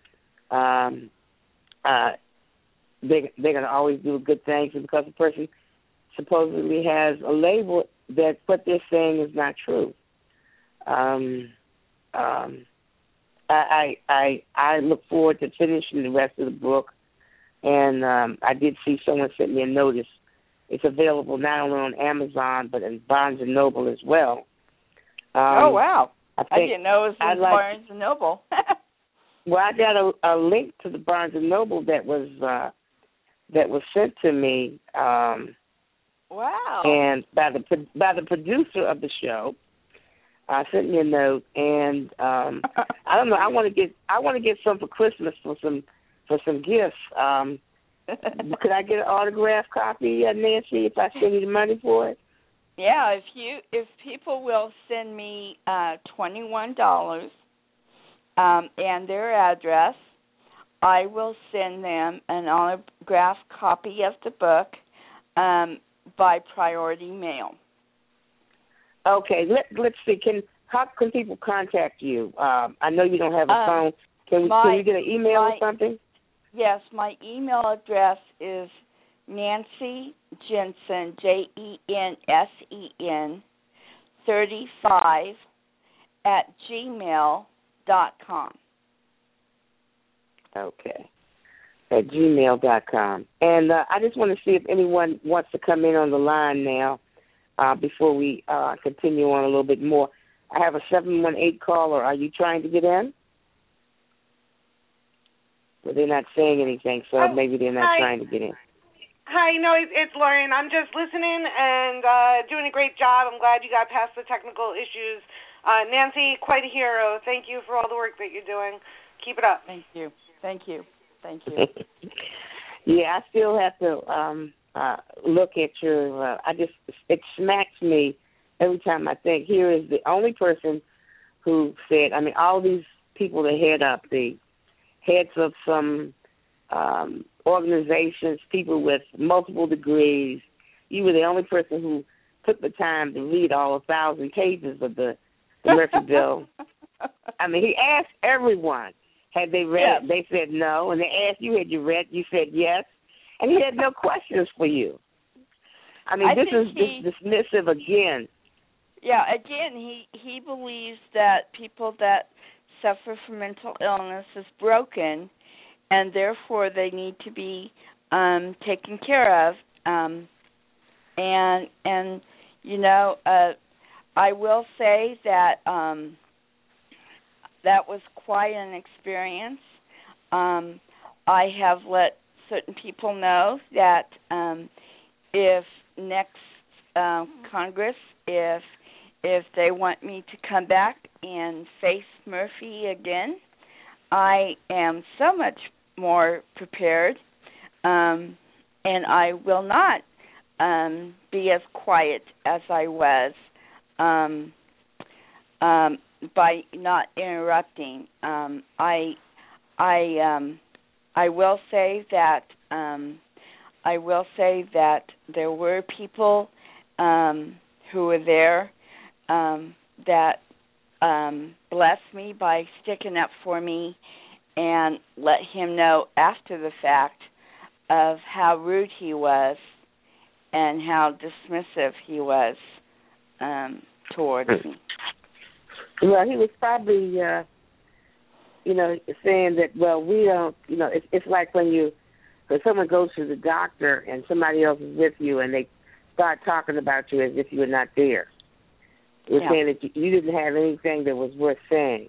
they're going to always do good things. And because a person supposedly has a label, that what they're saying is not true. I look forward to finishing the rest of the book, and I did see someone sent me a notice. It's available not only on Amazon but in Barnes & Noble as well. Oh, wow. I didn't know it was in Barnes & Noble. Well, I got a link to the Barnes & Noble that was sent to me. Wow. And by the producer of the show. Sent me a note, and I don't know. I want to get some for Christmas for some gifts. Could I get an autographed copy, Nancy, if I send you the money for it? Yeah, if people will send me $21 and their address, I will send them an autographed copy of the book by priority mail. Okay, let's see. How can people contact you? I know you don't have a phone. Can we get an email or something? Yes, my email address is Nancy Jensen, JENSEN 35 @gmail.com. Okay, at gmail.com. And I just want to see if anyone wants to come in on the line now. Before we continue on a little bit more. I have a 718 caller. Are you trying to get in? Well, they're not saying anything, so maybe they're not trying to get in. Hi, no, it's Lauren. I'm just listening and doing a great job. I'm glad you got past the technical issues. Nancy, quite a hero. Thank you for all the work that you're doing. Keep it up. Thank you. Yeah, I still have to look at your, it smacks me every time I think, here is the only person who said, all these people that head up, the heads of some organizations, people with multiple degrees, you were the only person who took the time to read all 1,000 pages of the Murphy Bill. He asked everyone, had they read it? They said no. And they asked you, had you read? You said yes. And he had no questions for you. This is dismissive again. Yeah, again, he believes that people that suffer from mental illness is broken, and therefore they need to be taken care of. I will say that that was quite an experience. I have let certain people know that if next Congress, if they want me to come back and face Murphy again, I am so much more prepared, and I will not be as quiet as I was by not interrupting. I will say that there were people who were there that blessed me by sticking up for me and let him know after the fact of how rude he was and how dismissive he was towards me. Well, he was probably, saying that, well, we don't, it's like when someone goes to the doctor and somebody else is with you and they start talking about you as if you were not there. They were saying that you didn't have anything that was worth saying.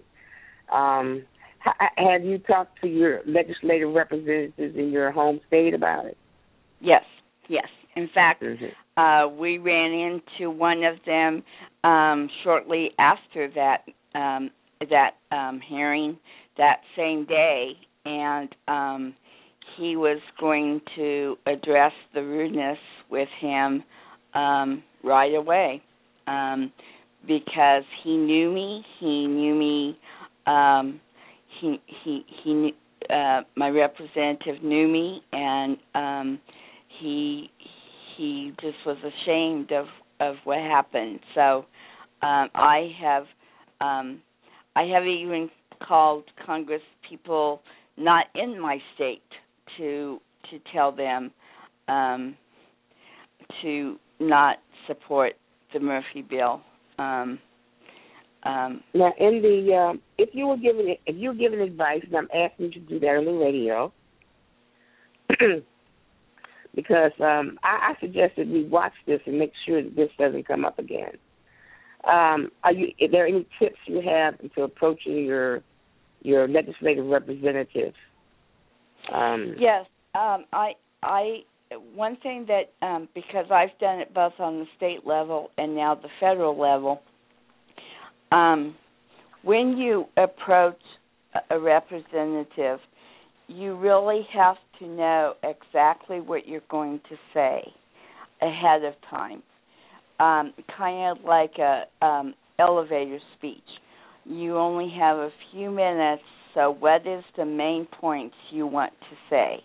Have you talked to your legislative representatives in your home state about it? Yes. In fact, we ran into one of them shortly after that hearing that same day, and he was going to address the rudeness with him right away because he knew me. He knew me. He knew, my representative knew me, and he just was ashamed of what happened. So I have even called Congress people not in my state to tell them to not support the Murphy bill. Now, in the if you were given advice, and I'm asking you to do that on the radio, because I suggested we watch this and make sure that this doesn't come up again. Are there any tips you have to approaching your legislative representative? Yes, I one thing that because I've done it both on the state level and now the federal level. When you approach a representative, you really have to know exactly what you're going to say ahead of time. Kind of like a elevator speech. You only have a few minutes, so what is the main points you want to say?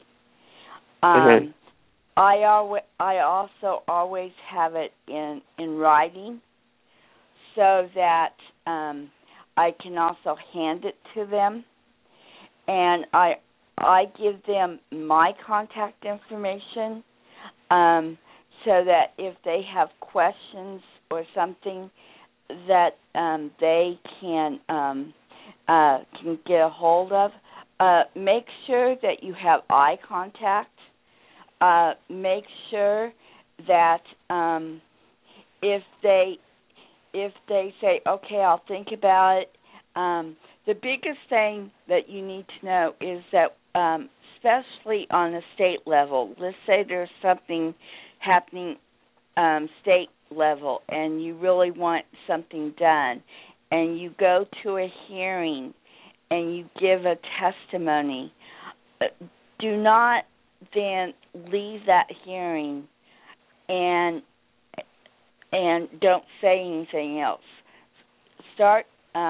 I also always have it in writing so that I can also hand it to them, and I give them my contact information so that if they have questions or something that they can get a hold of. Make sure that you have eye contact. Make sure that if they say, okay, I'll think about it, the biggest thing that you need to know is that, especially on the state level, let's say there's something happening state level and you really want something done, and you go to a hearing and you give a testimony, do not then leave that hearing and don't say anything else. Start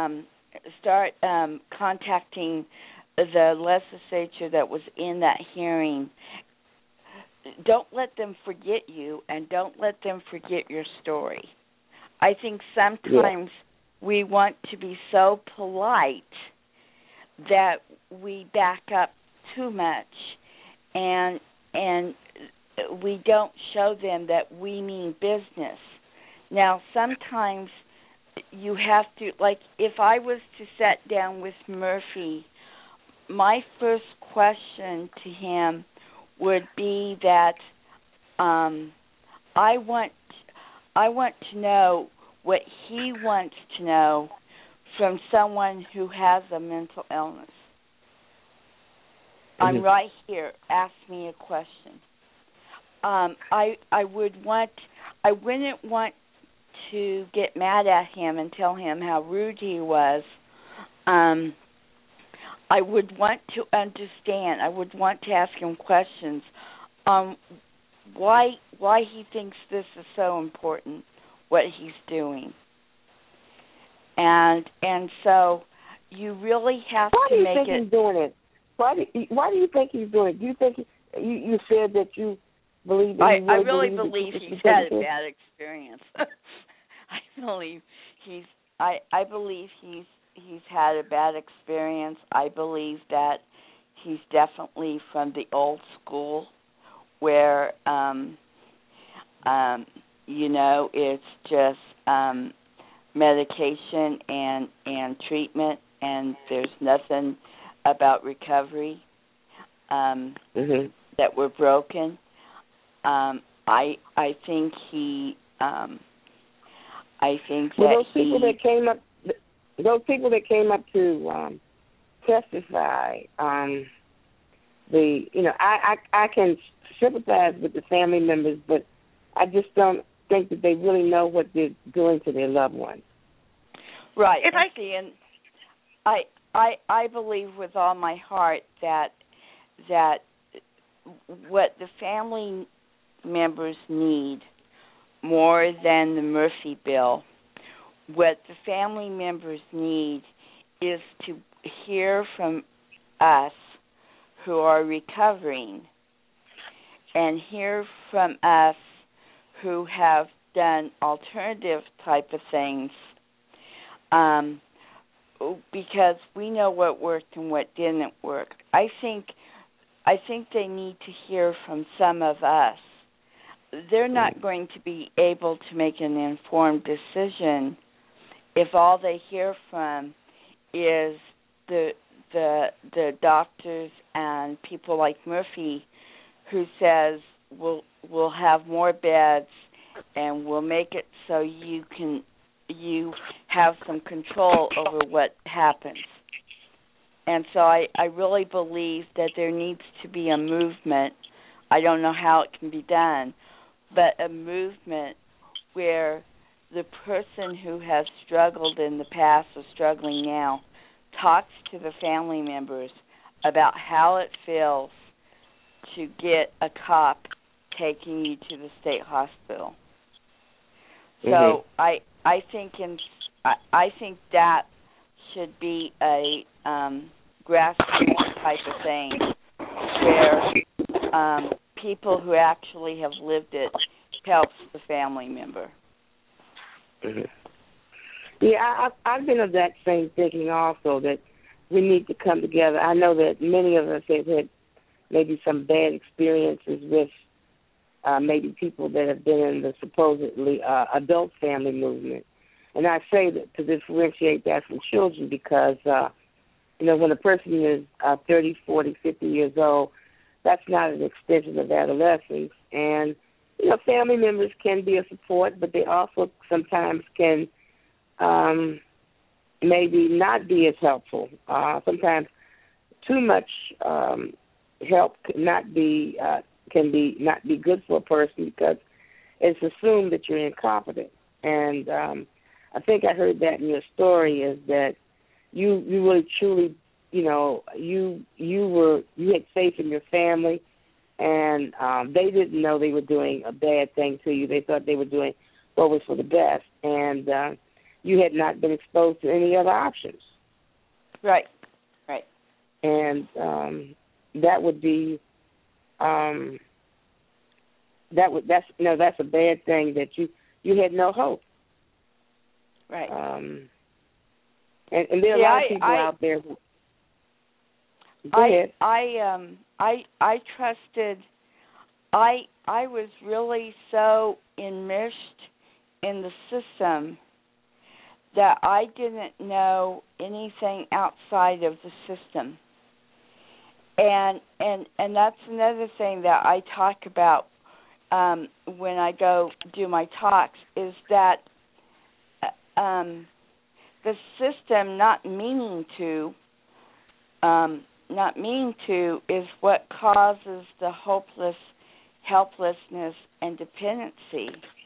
contacting the legislature that was in that hearing. Don't let them forget you, and don't let them forget your story. I think sometimes we want to be so polite that we back up too much, and we don't show them that we mean business. Now, sometimes you have to, like, if I was to sit down with Murphy, my first question to him would be that I want to know what he wants to know from someone who has a mental illness. I'm right here. Ask me a question. I wouldn't want to get mad at him and tell him how rude he was. I would want to understand. I would want to ask him questions on why he thinks this is so important, what he's doing. And so you really have to make it. Why do you think he's doing it? Why do you think he's doing it? Do you think you said that you believe that I really believe he's had a bad experience. I believe he's had a bad experience. I believe that he's definitely from the old school where it's just medication and treatment, and there's nothing about recovery that we're broken. I think he. I think that those people that came up to testify. I can sympathize with the family members, but I just don't think that they really know what they're doing to their loved ones. Right. I believe with all my heart that what the family members need more than the Murphy bill, what the family members need is to hear from us who are recovering and hear from us who have done alternative type of things, because we know what worked and what didn't work. I think they need to hear from some of us. They're not going to be able to make an informed decision if all they hear from is the doctors and people like Murphy who says we'll have more beds and we'll make it so you have some control over what happens. And so I really believe that there needs to be a movement. I don't know how it can be done, but a movement where the person who has struggled in the past or struggling now talks to the family members about how it feels to get a cop taking you to the state hospital. So I think that should be a grassroots type of thing where people who actually have lived it helps the family member. Yeah, I've been of that same thinking also, that we need to come together. I know that many of us have had maybe some bad experiences with maybe people that have been in the supposedly adult family movement. And I say that to differentiate that from children because, when a person is 30, 40, 50 years old, that's not an extension of adolescence. And, family members can be a support, but they also sometimes can maybe not be as helpful. Sometimes too much help not be good for a person because it's assumed that you're incompetent. And I think I heard that in your story is that you really truly, you had faith in your family, and they didn't know they were doing a bad thing to you. They thought they were doing what was for the best, and you had not been exposed to any other options. Right. And that would be that's a bad thing that you had no hope. Right. And there are a lot of people out there who. Go ahead. I trusted. I was really so enmeshed in the system that I didn't know anything outside of the system. And that's another thing that I talk about when I go do my talks is that the system not meaning to is what causes the helplessness, and dependency.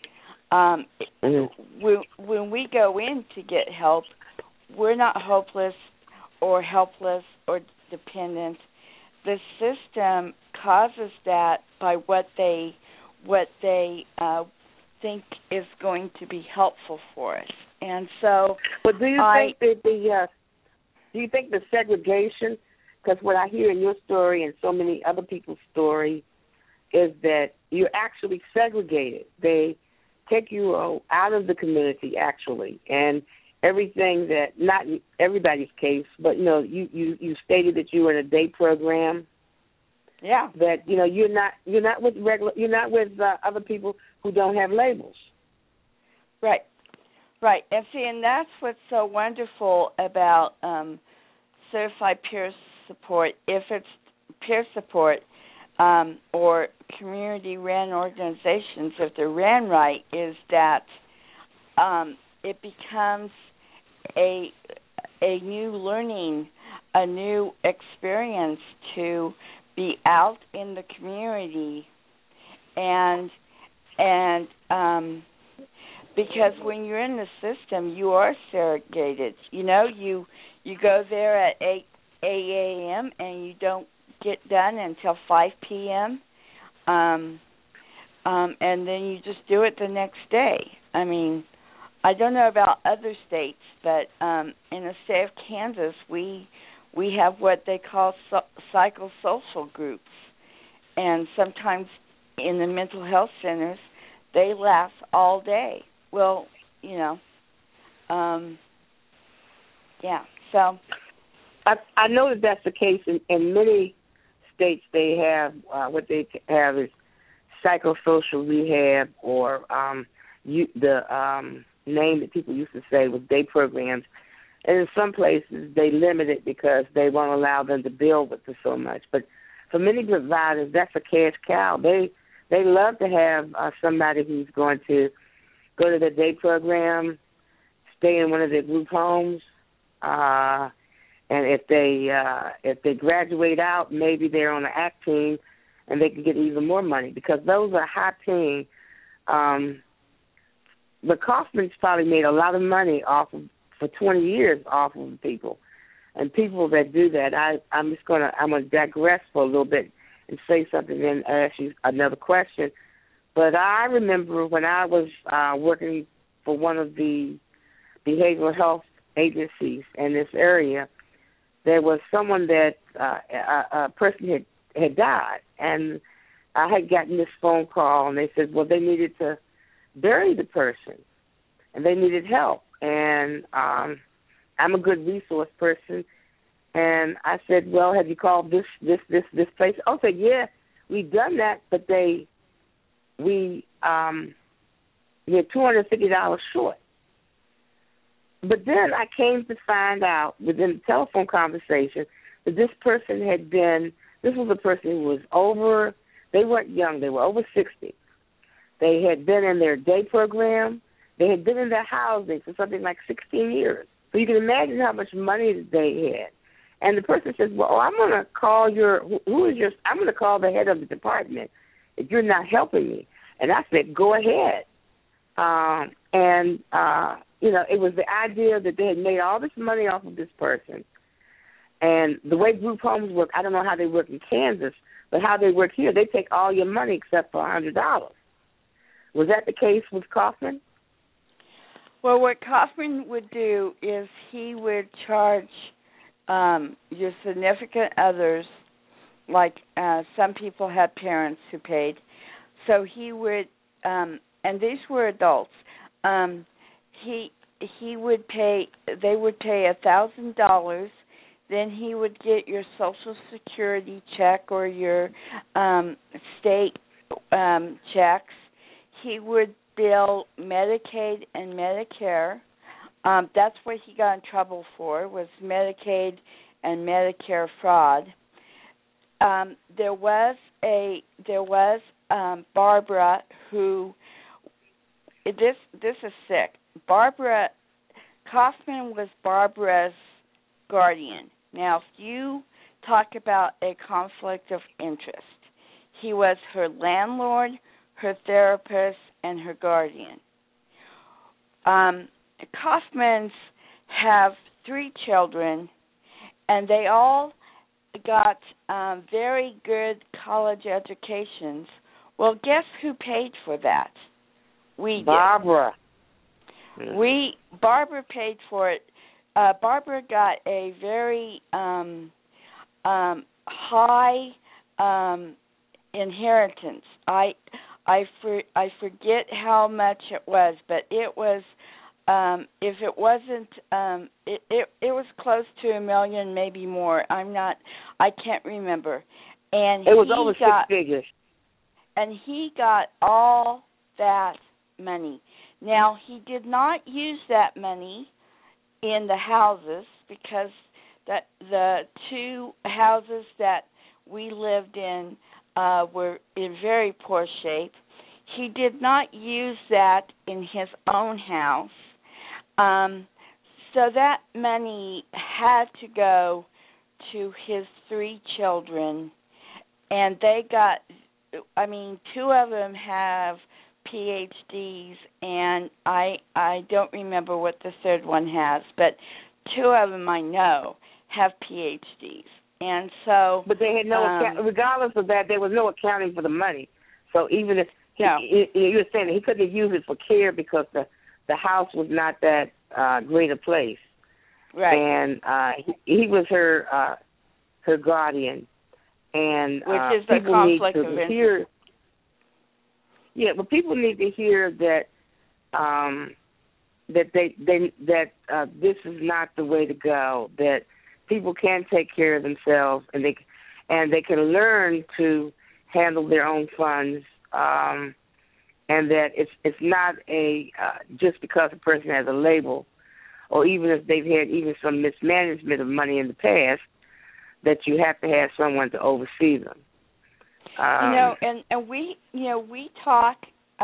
When we go in to get help, we're not hopeless or helpless or dependent. The system causes that by what they think is going to be helpful for us. And so, but do you think the segregation? Because what I hear in your story and so many other people's story is that you're actually segregated. They take you out of the community, actually, and everything that, not in everybody's case, but you stated that you were in a day program. Yeah. That you're not with other people who don't have labels. Right. And see, and that's what's so wonderful about certified peer support. If it's peer support or community-ran organizations, if they're ran right, is that it becomes a new learning, a new experience to be out in the community, and because when you're in the system, you are segregated. You go there at 8 a.m. and you don't get done until 5 p.m. And then you just do it the next day. I mean, I don't know about other states, but in the state of Kansas, we have what they call psychosocial groups, and sometimes in the mental health centers, they last all day. Well, yeah. So I know that that's the case in many states. They have what they have is psychosocial rehab, or the name that people used to say was day programs. And in some places, they limit it because they won't allow them to bill with it so much. But for many providers, that's a cash cow. They love to have somebody who's going to go to their day program, stay in one of their group homes, and if they graduate out, maybe they're on the ACT team, and they can get even more money because those are high paying. The Kaufman's probably made a lot of money for 20 years off of people, and people that do that. I'm gonna digress for a little bit and say something, and ask you another question. But I remember when I was working for one of the behavioral health agencies in this area, there was someone that a person had died, and I had gotten this phone call, and they said, well, they needed to bury the person, and they needed help. And I'm a good resource person, and I said, well, have you called this place? Oh, said, yeah, we've done that, but we're $250 short. But then I came to find out within the telephone conversation that this person this was a person who was over, they weren't young, they were over 60. They had been in their day program. They had been in their housing for something like 16 years. So you can imagine how much money they had. And the person says, well, I'm going to call I'm going to call the head of the department if you're not helping me. And I said, go ahead. It was the idea that they had made all this money off of this person. And the way group homes work, I don't know how they work in Kansas, but how they work here, they take all your money except for $100. Was that the case with Kaufman? Well, what Kaufman would do is he would charge your significant others, like some people had parents who paid, so he would, and these were adults. He would pay. They would pay $1,000. Then he would get your Social Security check or your state checks. He would bill Medicaid and Medicare. That's what he got in trouble for, was Medicaid and Medicare fraud. There was Barbara who, this is sick. Barbara Kaufman was Barbara's guardian. Now, if you talk about a conflict of interest, he was her landlord, her therapist, and her guardian. Kaufmans have 3 children, and they all got very good college educations. Well, guess who paid for that? We did. Barbara. Barbara paid for it. Barbara got a very high inheritance. I forget how much it was, but it was if it wasn't it was close to $1 million, maybe more. I can't remember. And it was over 6 figures. And he got all that money. Now, he did not use that money in the houses because the 2 houses that we lived in were in very poor shape. He did not use that in his own house. So that money had to go to his 3 children, and they got, 2 of them have PhDs, and I don't remember what the third one has, but 2 of them I know have PhDs. And so, but they had no, regardless of that, there was no accounting for the money. So even if you were saying that he couldn't use it for care because the house was not that great a place, right? And he was her guardian, and which is the conflict of interest. Yeah, but people need to hear that this is not the way to go. That people can take care of themselves, and they can learn to handle their own funds, and that it's not a just because a person has a label, or even if they've had even some mismanagement of money in the past, that you have to have someone to oversee them. And we talk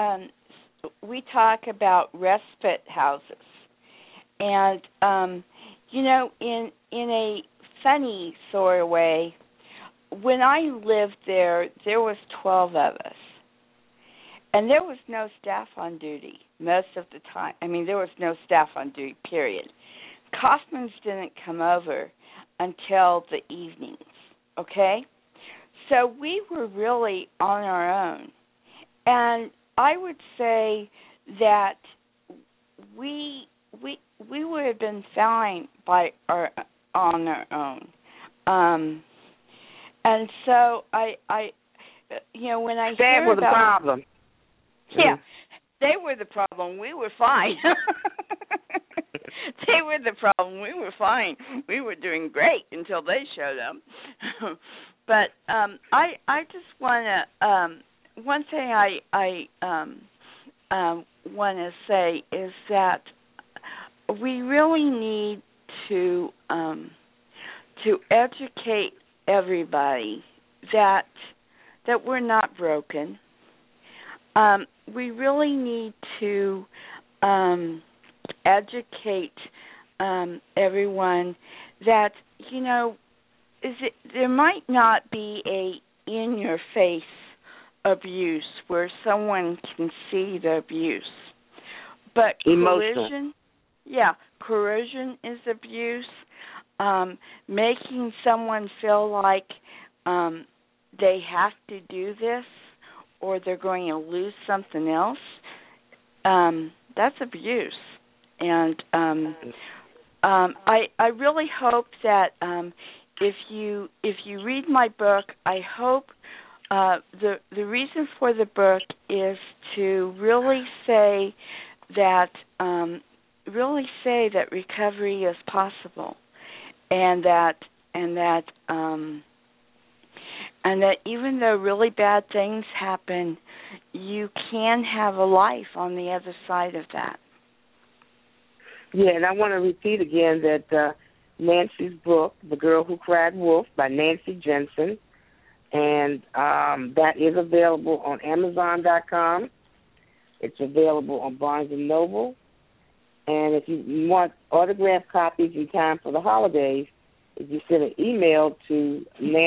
about respite houses, and in a funny sort of way, when I lived there was 12 of us, and there was no staff on duty most of the time. There was no staff on duty, period. Kaufmans didn't come over until the evenings, okay? So we were really on our own. And I would say that we would have been fine on our own. And so I when I hear about... That was the problem. Yeah, they were the problem. We were fine. They were the problem. We were fine. We were doing great until they showed up. But I just want to one thing I want to say is that we really need to educate everybody that we're not broken. We really need to educate everyone that there might not be a in-your-face abuse where someone can see the abuse, but coercion is abuse. Making someone feel like they have to do this or they're going to lose something else, that's abuse. And I really hope that if you read my book, I hope the reason for the book is to really say that recovery is possible, and that even though really bad things happen, you can have a life on the other side of that. Yeah, and I want to repeat again that Nancy's book, The Girl Who Cried Wolf, by Nancy Jensen, and that is available on Amazon.com. It's available on Barnes & Noble, And if you want autographed copies in time for the holidays, if you send an email to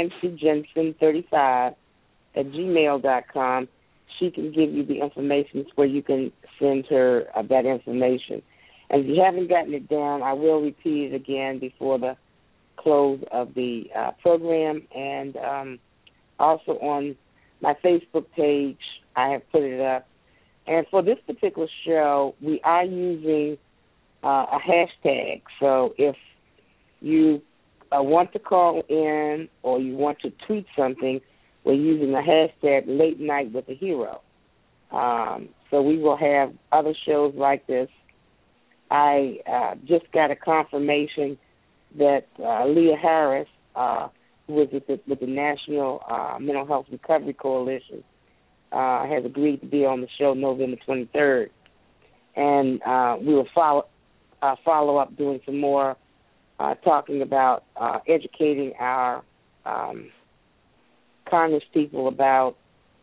nancyjensen35@gmail.com, she can give you the information where you can send her that information. And if you haven't gotten it down, I will repeat it again before the close of the program. And also on my Facebook page, I have put it up. And for this particular show, we are using a hashtag. So if you want to call in or you want to tweet something, we're using the hashtag Late Night with a Hero. So we will have other shows like this. I just got a confirmation that Leah Harris, who is with the National Mental Health Recovery Coalition, has agreed to be on the show November 23rd. And we will follow up doing some more talking about educating our Congress people about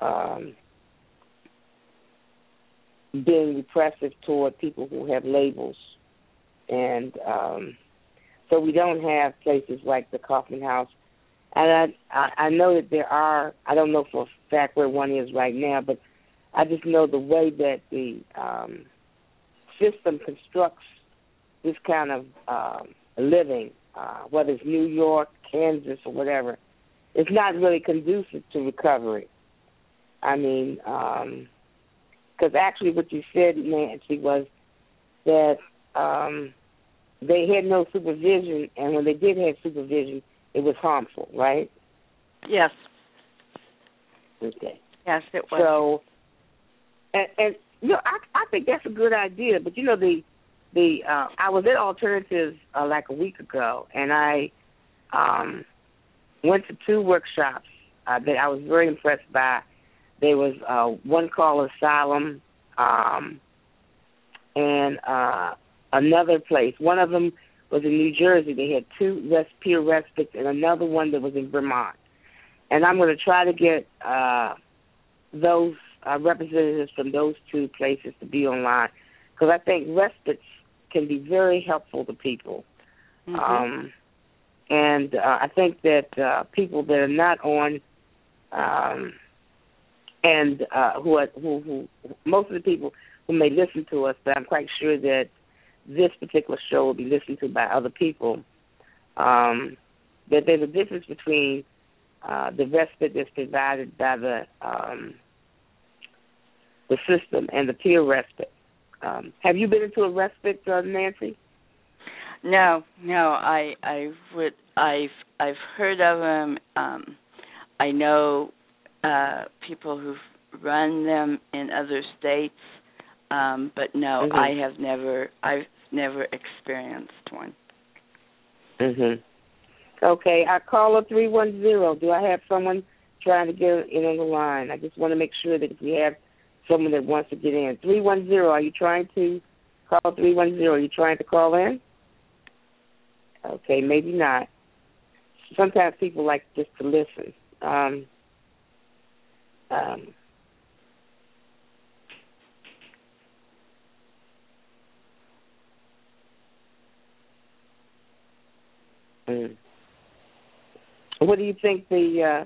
being repressive toward people who have labels. And so we don't have places like the Kaufman House. And I know that there are, I don't know for a fact where one is right now, but I just know the way that the system constructs this kind of living, whether it's New York, Kansas, or whatever, it's not really conducive to recovery. I mean, because actually what you said, Nancy, was that they had no supervision, and when they did have supervision, it was harmful, right? Yes. Okay. Yes, it was. So, and you know, I think that's a good idea. But you know, I was at Alternatives like a week ago, and I went to 2 workshops that I was very impressed by. There was one called Asylum, and another place. One of them was in New Jersey. They had 2 peer respites, and another one that was in Vermont. And I'm going to try to get those representatives from those 2 places to be online, because I think respites can be very helpful to people. Mm-hmm. And I think that people that are not on, and who most of the people who may listen to us, but I'm quite sure that this particular show will be listened to by other people, that there's a difference between the respite that's provided by the system and the peer respite. Have you been into a respite, Nancy? No. I've heard of them. I know people who've run them in other states, but no, mm-hmm. I've never experienced one. Mhm. Okay, I call up 310. Do I have someone trying to get in on the line? I just want to make sure that if we have someone that wants to get in. 310, are you trying to call 310? Are you trying to call in? Okay, maybe not. Sometimes people like just to listen. What do you think you're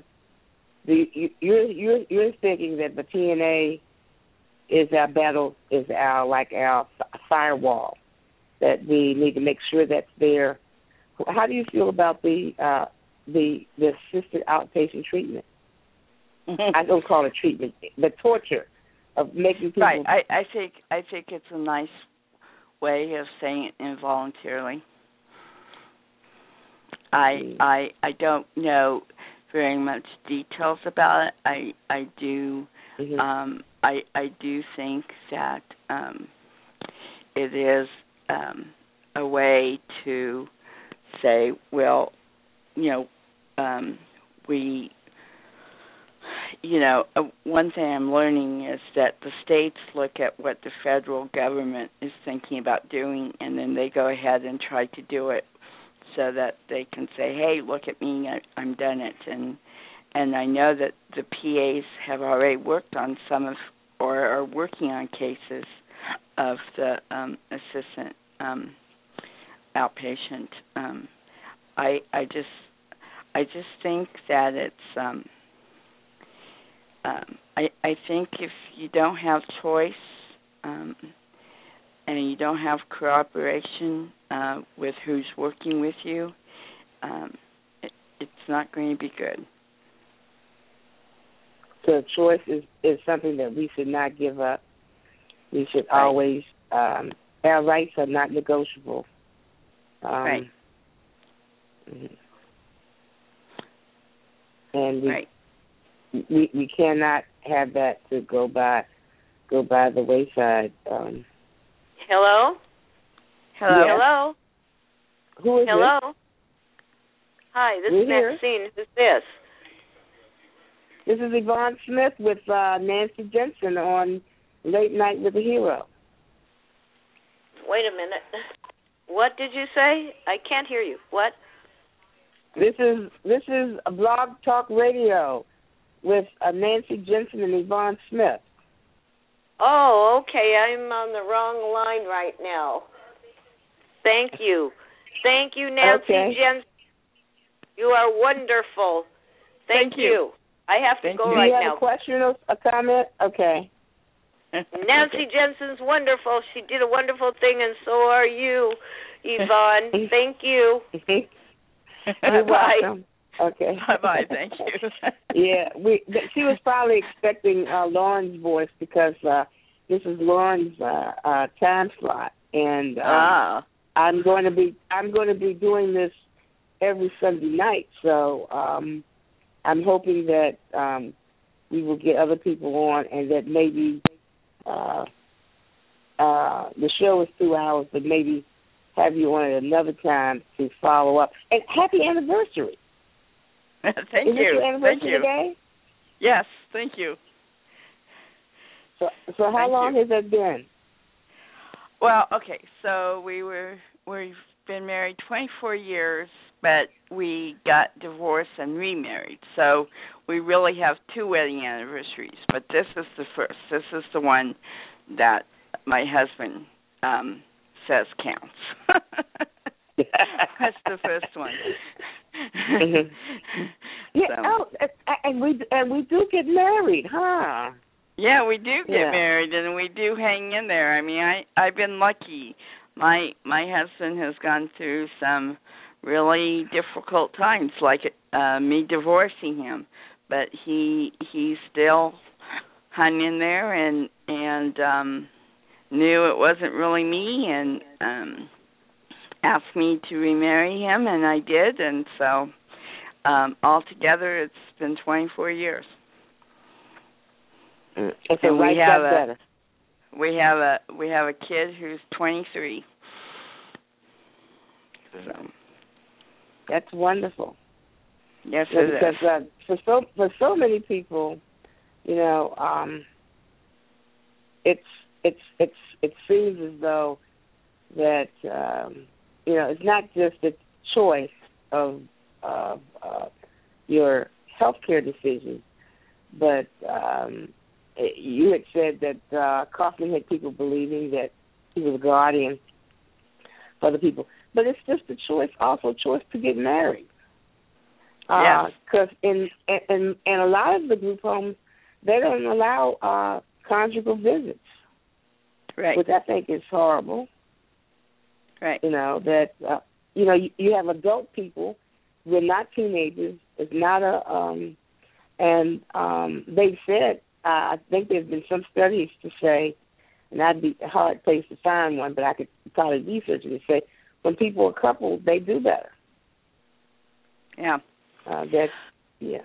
thinking that the TNA is our battle, is our firewall, that we need to make sure that's there. How do you feel about the assisted outpatient treatment? I don't call it treatment, the torture of making people. Right. I think it's a nice way of saying it involuntarily. I don't know very much details about it. I do mm-hmm. I do think that it is a way to say, well, one thing I'm learning is that the states look at what the federal government is thinking about doing, and then they go ahead and try to do it so that they can say, hey, look at me, I'm done it. And I know that the PAs have already worked on or are working on cases of the assistant outpatient. I just think that it's I think if you don't have choice and you don't have cooperation with who's working with you, it's not going to be good. So choice is something that we should not give up. We should always, our rights are not negotiable. Right. And we cannot have that to go by the wayside. Hello? Hello? Yes. Hello? Who is Hello? this? Hi, this We're is here. Maxine. Who's this? This is Yvonne Smith with Nancy Jensen on Late Night with a Hero. Wait a minute. What did you say? I can't hear you. What? This is a Blog Talk Radio with Nancy Jensen and Yvonne Smith. Oh, okay. I'm on the wrong line right now. Thank you. Thank you, Nancy Jensen. You are wonderful. Thank you. I have to go right now. Do you have a question or a comment? Okay. Nancy Jensen's wonderful. She did a wonderful thing, and so are you, Yvonne. Thank you. You're welcome. Okay. Bye-bye. Thank you. Yeah, she was probably expecting Lauren's voice because this is Lauren's time slot, and I'm going to be doing this every Sunday night. So I'm hoping that we will get other people on, and that maybe the show is 2 hours, but maybe have you on at another time to follow up. And happy anniversary. Thank you. Is it your anniversary today? Yes, thank you. So how long has that been? Well, okay, so we've been married 24 years, but we got divorced and remarried. So we really have 2 wedding anniversaries, but this is the first. This is the one that my husband says counts. That's the first one. Yeah. So. And we do get married, huh? Yeah, we do get married, and we do hang in there. I mean, I've been lucky. My husband has gone through some really difficult times, like me divorcing him, but he still hung in there and knew it wasn't really me, and asked me to remarry him, and I did, and so altogether it's been 24 years. And we have a kid who's 23. So that's wonderful. Yes, it is. Because for so many people, you know, it seems as though that you know, it's not just a choice of your healthcare decisions, but you had said that Kaufman had people believing that he was a guardian for the people. But it's just a choice, also a choice to get married. Yes. Because in a lot of the group homes, they don't allow conjugal visits. Right. Which I think is horrible. Right. You know, that, you know, you have adult people. We're not teenagers. It's not and they said, I think there's been some studies to say, and that'd be a hard place to find one, but I could probably research it and say, when people are coupled, they do better. Yeah. Yeah.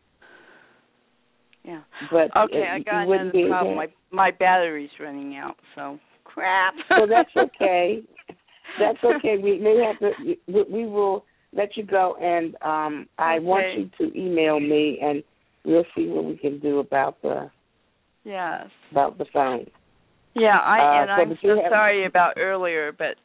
But okay, I got another problem. My battery's running out, so crap. Well, that's okay. That's okay. We may have to. We will let you go, and I want you to email me, and we'll see what we can do about the phone. Yeah, I'm so sorry about earlier, but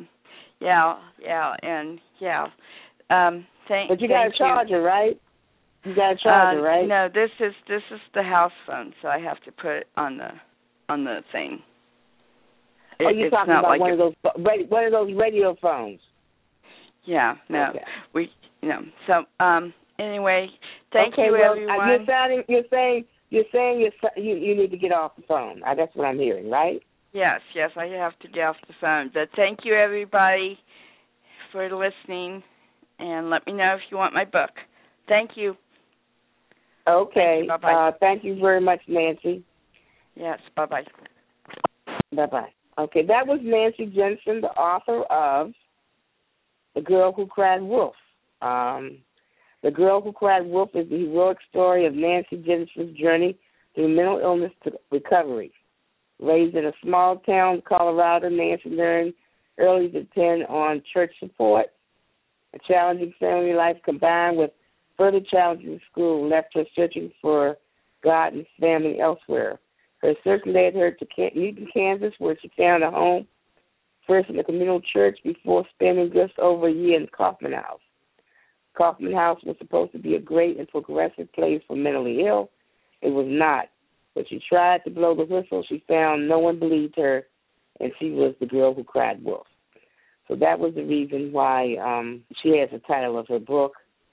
but you got a charger, right? You got a charger, right? No, this is the house phone, so I have to put it on the thing. you're talking about like one of those radio phones. Yeah, no. Okay. So anyway, thank you everyone. You're saying you need to get off the phone. That's what I'm hearing, right? Yes, I have to get off the phone. But thank you everybody for listening, and let me know if you want my book. Thank you. Okay. Thank you. Bye-bye. Thank you very much, Nancy. Yes, bye-bye. Bye-bye. Okay, that was Nancy Jensen, the author of The Girl Who Cried Wolf. The Girl Who Cried Wolf is the heroic story of Nancy Jensen's journey through mental illness to recovery. Raised in a small town, Colorado, Nancy learned early to depend on church support. A challenging family life combined with further challenges in school left her searching for God and family elsewhere. Her search led her to Newton, Kansas, where she found a home, first in a communal church before spending just over a year in Kaufman House. Kaufman House was supposed to be a great and progressive place for mentally ill. It was not. When she tried to blow the whistle, she found no one believed her, and she was the girl who cried wolf. So that was the reason why she has the title of her book.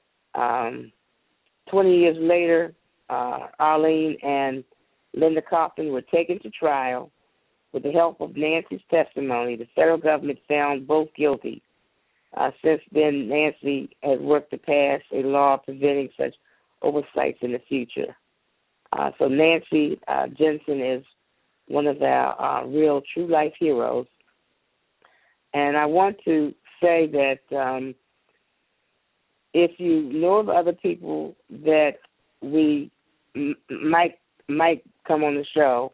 20 years later, Arlene and Linda Kaufman were taken to trial. With the help of Nancy's testimony, the federal government found both guilty. Since then, Nancy has worked to pass a law preventing such oversights in the future. So Nancy Jensen is one of our real true life heroes. And I want to say that if you know of other people that we might come on the show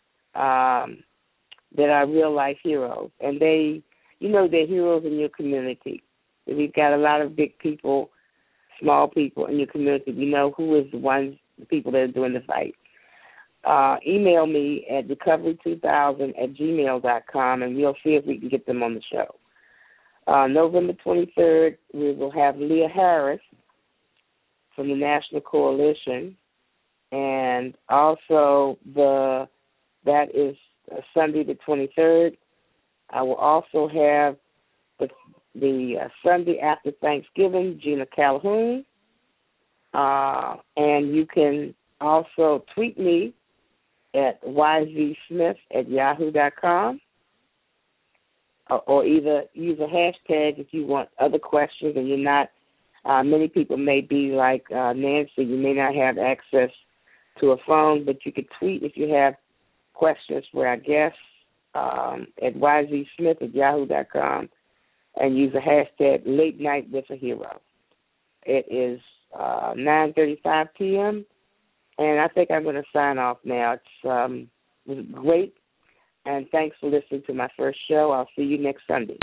that are real life heroes, and they're heroes in your community. We've got a lot of big people, small people in your community. We know who is the people that are doing the fight. Email me at recovery2000@gmail.com, and we'll see if we can get them on the show. November 23rd, we will have Leah Harris from the National Coalition, and also that is Sunday the 23rd. I will also have the Sunday after Thanksgiving, Gina Calhoun, and you can also tweet me at yzsmith@yahoo.com, or either use a hashtag if you want other questions and you're not. Many people may be like Nancy, you may not have access to a phone, but you could tweet if you have questions for our guests at yzsmith@yahoo.com and use a hashtag Late Night with a Hero. It is 9:35 p.m., and I think I'm going to sign off now. It was great, and thanks for listening to my first show. I'll see you next Sunday.